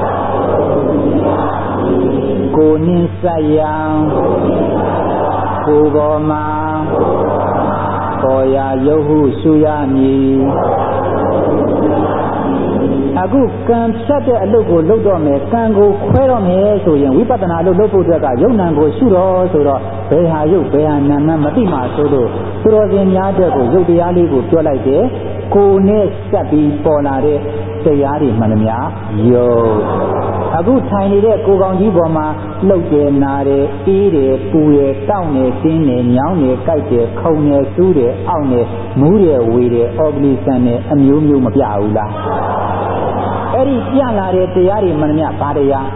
ကိုနင်းဆိုင်ရာကိုပေါ်မှာကိုရာယုတ်ဟုရှုရမည်အခုကံဖြတ်တဲ့အလုပ်ကိုလုပ်တော့မယ်ကံကိုခွဲတော့မယ်ဆိုရင်ဝိပဿနာလုပ်လုပ်ဖို့အတွက်ကယုံနံကိုရှုတော့ဆိုတော့ဘယ်ဟာယုတ်ဘယ်ဟာနံမှမသိမှဆိုလို့သူတော်စင်များတဲ့ကိုယုတ်တရားလေးကိုပြောလိုက်တယ်ကိုနဲ့စက်ပြီးပေါ်လာတဲ့တရားတွေမှန်သမျှယုတ်အခုထိုင်နေတဲ့ကိုကောင်ကြီးပေါ်မှာလှုပ်တယ်နာတယ်အေးတယ်ပူတယ်တောင့်တယ်တင်းတယ်ညောင်းတယ်ကြိုက်တယ်ခုန်တယ်စူးတယ်အောင့်တယ်မူးတယ်ဝေတယ်အော်ဂလီဆန်တယ်အမျိုးမျိုးမပြဘူးလားအဲ့ဒီပြလာတဲ့တရားတွေမှန်သမျှဘာတရား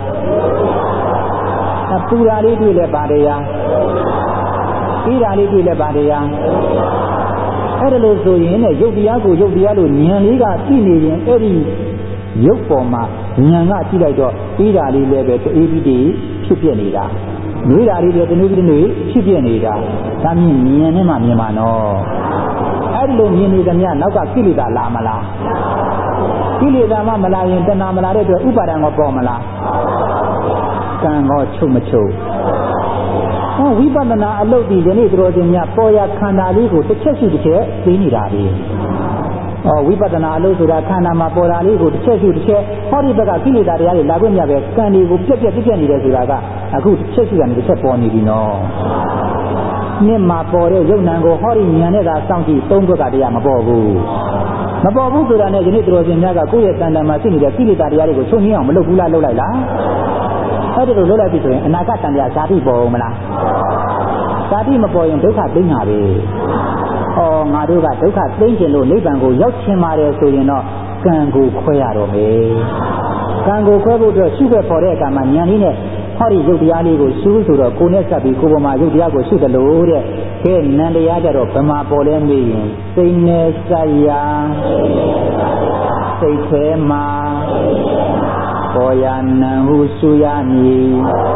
ပူတာလေးတွေ့လဲဘာတရားအေးတာလေးတွေ့လဲဘာတရားအဲ့ဒါလို့ဆိုရင်ねရုပ်တရားကိုရုပ်တရားလို့ဉာဏ်လေးကသိနေရင်အဲ့ဒီရုပ်ပေါ်မှာဉာဏ်ကကြည့်လိုက်တော့အေးတာလေးလည်းပဲအေးပြီးတည်းဖြစ်ပြနေတာနွေးတာလေးလည်းတနည်းတနည်းဖြစ်ပြနေတာဒါမြင်ဉာဏ်နဲ့မှမြင်ပါနော်အဲ့ဒီလိုမြင်နေသမျှနောက်ကကိလေသာလာမလားကိလေသာမှမလာရင်တဏှာမလာတဲ့အတွက်ဥပါဒံကိုပေါ်မလားကံကိုချုပ်မချုပ်ဟောဝိပဿနာအလုပ်ဒီယနေ့တော်ရှင်များပေါ်ရခန္ဓာလေးကိုတစ်ချက်ရှိတစ်ချက်သိနေတာပဲဟောဝိပဿနာအလုပ်ဆိုတာခန္ဓာမှာပေါ်တာလေးကိုတစ်ချက်ရှိတစ်ချက်ဟောဒီဘက်ကကိလေသာတရားတွေလာခွင့်ရပဲကံတွေကိုပြက်ပြက်ပြက်ပြက်နေတယ်ဆိုတာကအခုတစ်ချက်ရှိတာနဲ့တစ်ချက်ပေါ်နေပြီနော်မြင့်မှာပေါ်တဲ့ယုံနံကိုဟောဒီဉာဏ်နဲ့သာစောင့်ကြည့်သုံးဘက်ကတရားမပေါ်ဘူးမပေါ်ဘူးဆိုတာနဲ့ဒီနေ့တော်ရှင်များကကိုယ့်ရဲ့တန်တန်မှာရှိနေတဲ့ကိလေသာတရားတွေကိုချုပ်ငြိမ်းအောင်မလုပ်ဘူးလားလုပ်လိုက်လားအဲ့ဒီလိုလုပ်လိုက်ပြီဆိုရင်အနာဂတ်တန်တရားဇာတိပေါ်အောင်မလားဇာတိမပေါ်ရင်ဒုက္ခသိမ်းတာပဲ။အော်ငါတို့ကဒုက္ခသိမ်းခြင်းလို့နိဗ္ဗာန်ကိုရောက်ချင်ပါတယ်ဆိုရင်တော့ကံကိုခွဲရတော့မယ်။ကံကိုခွဲဖို့အတွက်ရှုခဲ့ပေါ်တဲ့အခါမှာဉာဏ်လေးနဲ့ဟောဒီရုပ်တရားလေးကိုရှုဆိုတော့ကိုယ်နဲ့ဆက်ပြီးကိုယ်ပေါ်မှာရုပ်တရားကိုရှုတယ်လို့တဲ့။ကဲနံတရားကြတော့ဗမာပေါ်လဲမေးရင်စိတ်နဲ့ဆက်ရာစိတ်ထဲမှာပေါ်ရနံဟုရှုရမည်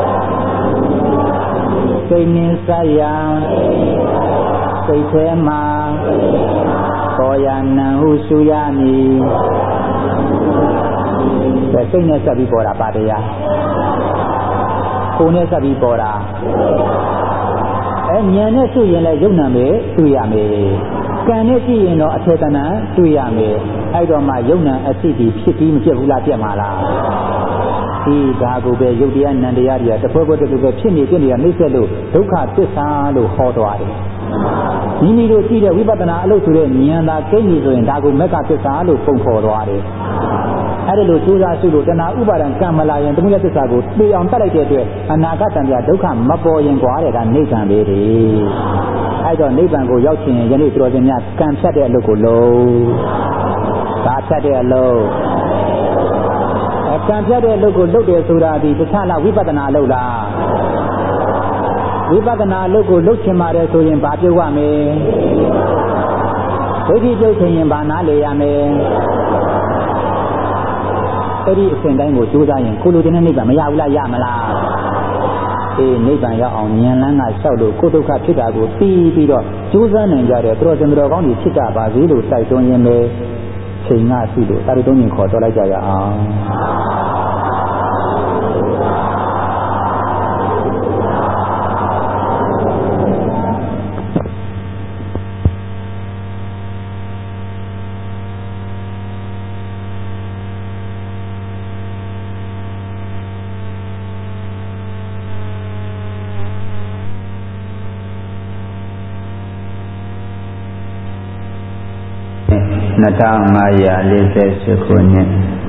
စိတ်နဲ့ဆက်ရာစိတ်ထဲမှာပေါ်ရနံဟုရှုရမည်စိတ်နဲ့ဆက်ပြီးပေါ်တာပါတရားကိုယ်နဲ့ဆက်ပြီးပေါ်တာအဲဉာဏ်နဲ့ရှုရင်လည်းယုံနာမယ်တွေ့ရမယ်ကံနဲ့ကြည့်ရင်တော့အထေတဏတွေ့ရမယ်အဲ့တော့မှယုံနာအသိဒီဖြစ်ပြီးမဖြစ်ဘူးလားပြတ်မှာလားဒီဒါကိုပဲယုတ်တရားနံတရားတွေကတပွဲပွဲတူတူပဲဖြစ်နေဖြစ်နေတာနှိမ့်ဆက်လို့ဒုက္ခသစ္စာလို့ဟောသွားတယ်မိမိတို့ကြည့်တဲ့ဝိပဿနာအလုပ်ဆိုတဲ့ဉာဏ်သာကိန်းကြီးဆိုရင်ဒါကိုမက္ခသစ္စာလို့ပုံဖော်သွားတယ်အဲ့ဒါလို့ကျိုးစားစုလို့တဏှာဥပါဒံကံမလာရင်သမုဒယသစ္စာကိုသိအောင်တတ်လိုက်တဲ့အတွက်အနာဂတ်တန်ပြဒုက္ခမပေါ်ရင်ကွာတဲ့ဒါနိဗ္ဗာန်ပဲလေအဲ့တော့နိဗ္ဗာန်ကိုရောက်ချင်ရင်ယနေ့တော်ရှင်များကံဖြတ်တဲ့အလုပ်ကိုလုပ်ဒါဖြတ်တဲ့အလုပ်ကံဖြတ်တဲ့အလုပ်ကိုလုပ်တယ်ဆိုတာဒီတခြားလားဝိပဿနာလုပ်လားဝိပဿနာလုပ်ကိုလုပ်ချင်ပါတယ်ဆိုရင်ဘာပြုတ်ရမလဲဒိဋ္ဌိပြုတ်ချင်ရင်ဘာနားလေရမလဲအဲ့ဒီအစဉ်တိုင်းကိုကြိုးစားရင်ကိုလိုချင်တဲ့နိဗ္ဗာန်မရဘူးလားရမလားအေးနိဗ္ဗာန်ရောက်အောင်ဉာဏ်လန်းကလျှောက်လို့ကိုယ်ဒုက္ခဖြစ်တာကိုသိပြီးတော့ကြိုးစားနိုင်ကြတယ်သူတော်စင်တော်ကောင်းကြီးဖြစ်တာပါစေလို့တိုက်တွန်းရင်းပဲချိန်ငါရှိလို့တာရီသုံးရင်ခေါ်တော်လိုက်ကြရအောင်နှစ်ထောင်ငါးရာလေးဆယ်ရှစ်ခုနှစ်